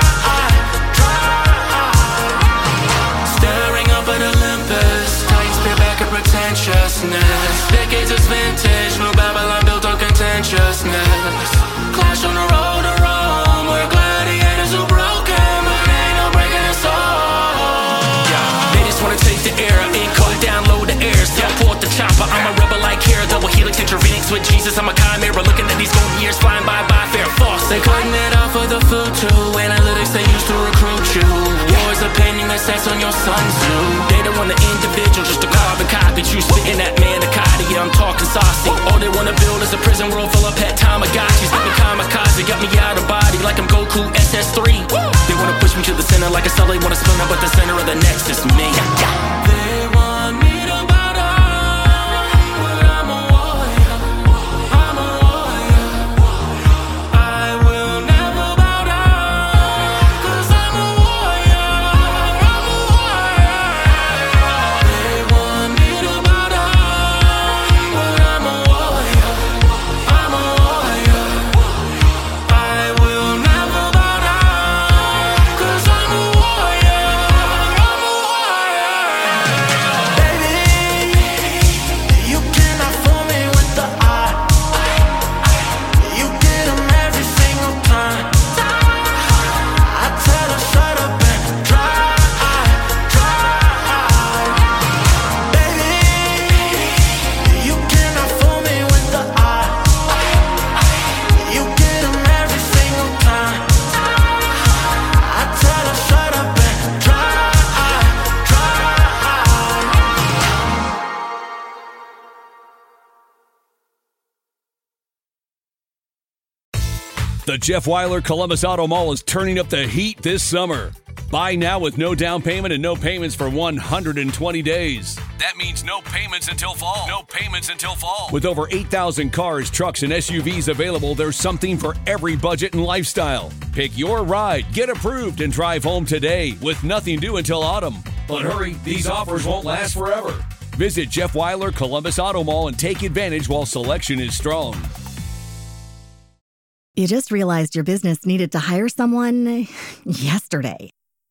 try. Staring up at Olympus, tight spear back at pretentiousness. Decades is vintage, new Babylon built on contentiousness. Clash on the road to Rome, we're gladiators who broken, but ain't no breaking us all. Yeah, they just wanna take the air, ain't caught download the air. Teleport the chopper, I'm a rebel like Hera, double helix intravenox with Jesus. I'm a chimera, looking at these golden years flying by by fair false. They cutting it off for the food too, analytics they used to recruit you. War's opinion that sets on your sun zoo. They don't want the individual, just a carbon copy. You spitting that manicotti, yeah, I'm talking saucy. All they wanna build is a prison world full of pet Tamagotchis. Got me kamikaze, got me out of body like I'm Goku S S three. They wanna push me to the center like a cell, they wanna spin up, but the center of the next is me. They want me to bow down, but I'm a warrior. I'm a warrior. I will never bow down, cause I'm a warrior. I'm a warrior. They want me to bow down, but I'm a warrior. I'm a warrior. I will never bow down, cause I'm a warrior. I'm a warrior. Baby, you cannot fool me with the eye. You get them every single time. I tell them shut up and try, try. Baby, you cannot fool me with the eye. You get them every single time. I tell them shut up and try, try. The Jeff Weiler Columbus Auto Mall is turning up the heat this summer. Buy now with no down payment and no payments for one hundred twenty days. That means no payments until fall. No payments until fall. With over eight thousand cars, trucks, and S U Vs available, there's something for every budget and lifestyle. Pick your ride, get approved, and drive home today with nothing due until autumn. But hurry, these offers won't last forever. Visit Jeff Weiler Columbus Auto Mall and take advantage while selection is strong. You just realized your business needed to hire someone yesterday.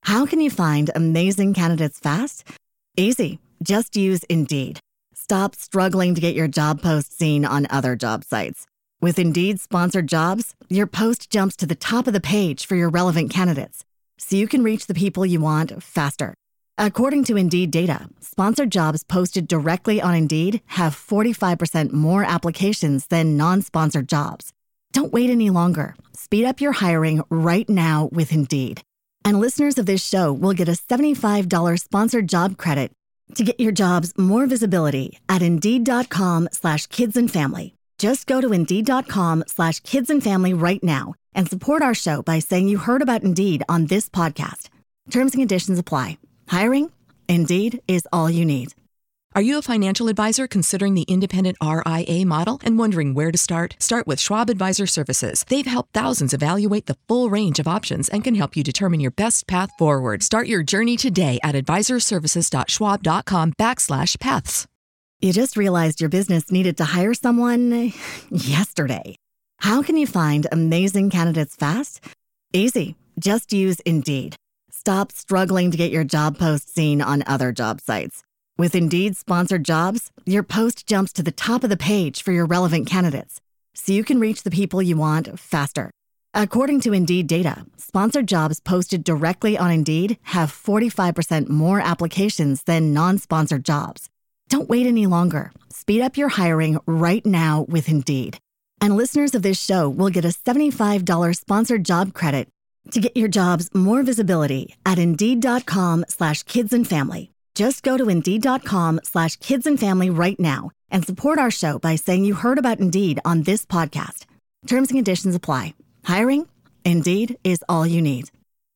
How can you find amazing candidates fast? Easy. Just use Indeed. Stop struggling to get your job post seen on other job sites. With Indeed sponsored jobs, your post jumps to the top of the page for your relevant candidates, so you can reach the people you want faster. According to Indeed data, sponsored jobs posted directly on Indeed have forty-five percent more applications than non-sponsored jobs. Don't wait any longer. Speed up your hiring right now with Indeed. And listeners of this show will get a seventy-five dollars sponsored job credit to get your jobs more visibility at Indeed.com slash kids and family. Just go to Indeed.com slash kids and family right now and support our show by saying you heard about Indeed on this podcast. Terms and conditions apply. Hiring? Indeed is all you need. Are you a financial advisor considering the independent R I A model and wondering where to start? Start with Schwab Advisor Services. They've helped thousands evaluate the full range of options and can help you determine your best path forward. Start your journey today at advisorservices.schwab.com backslash paths. You just realized your business needed to hire someone yesterday. How can you find amazing candidates fast? Easy. Just use Indeed. Stop struggling to get your job post seen on other job sites. With Indeed sponsored jobs, your post jumps to the top of the page for your relevant candidates, so you can reach the people you want faster. According to Indeed data, sponsored jobs posted directly on Indeed have forty-five percent more applications than non-sponsored jobs. Don't wait any longer. Speed up your hiring right now with Indeed. And listeners of this show will get a seventy-five dollars sponsored job credit to get your jobs more visibility at Indeed.com slash kids and family. Just go to Indeed.com slash kids and family right now and support our show by saying you heard about Indeed on this podcast. Terms and conditions apply. Hiring? Indeed is all you need.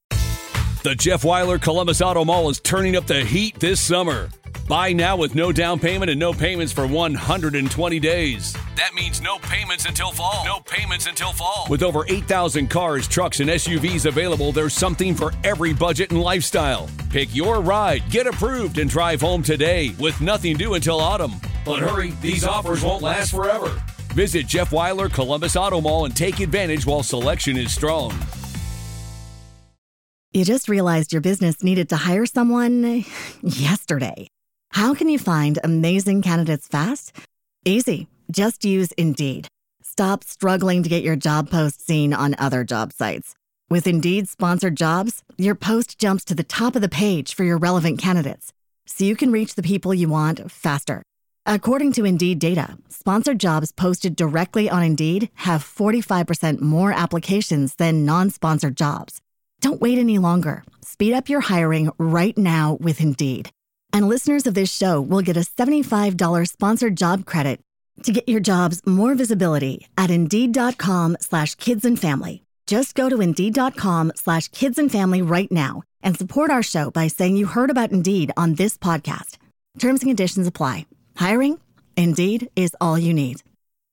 The Jeff Weiler Columbus Auto Mall is turning up the heat this summer. Buy now with no down payment and no payments for one hundred twenty days. That means no payments until fall. No payments until fall. With over eight thousand cars, trucks, and S U Vs available, there's something for every budget and lifestyle. Pick your ride, get approved, and drive home today with nothing due until autumn. But hurry, these offers won't last forever. Visit Jeff Weiler Columbus Auto Mall and take advantage while selection is strong. You just realized your business needed to hire someone yesterday. How can you find amazing candidates fast? Easy. Just use Indeed. Stop struggling to get your job post seen on other job sites. With Indeed sponsored jobs, your post jumps to the top of the page for your relevant candidates, so you can reach the people you want faster. According to Indeed data, sponsored jobs posted directly on Indeed have forty-five percent more applications than non-sponsored jobs. Don't wait any longer. Speed up your hiring right now with Indeed. And listeners of this show will get a seventy-five dollars sponsored job credit to get your jobs more visibility at Indeed.com slash kids and family. Just go to Indeed.com slash kids and family right now and support our show by saying you heard about Indeed on this podcast. Terms and conditions apply. Hiring? Indeed is all you need.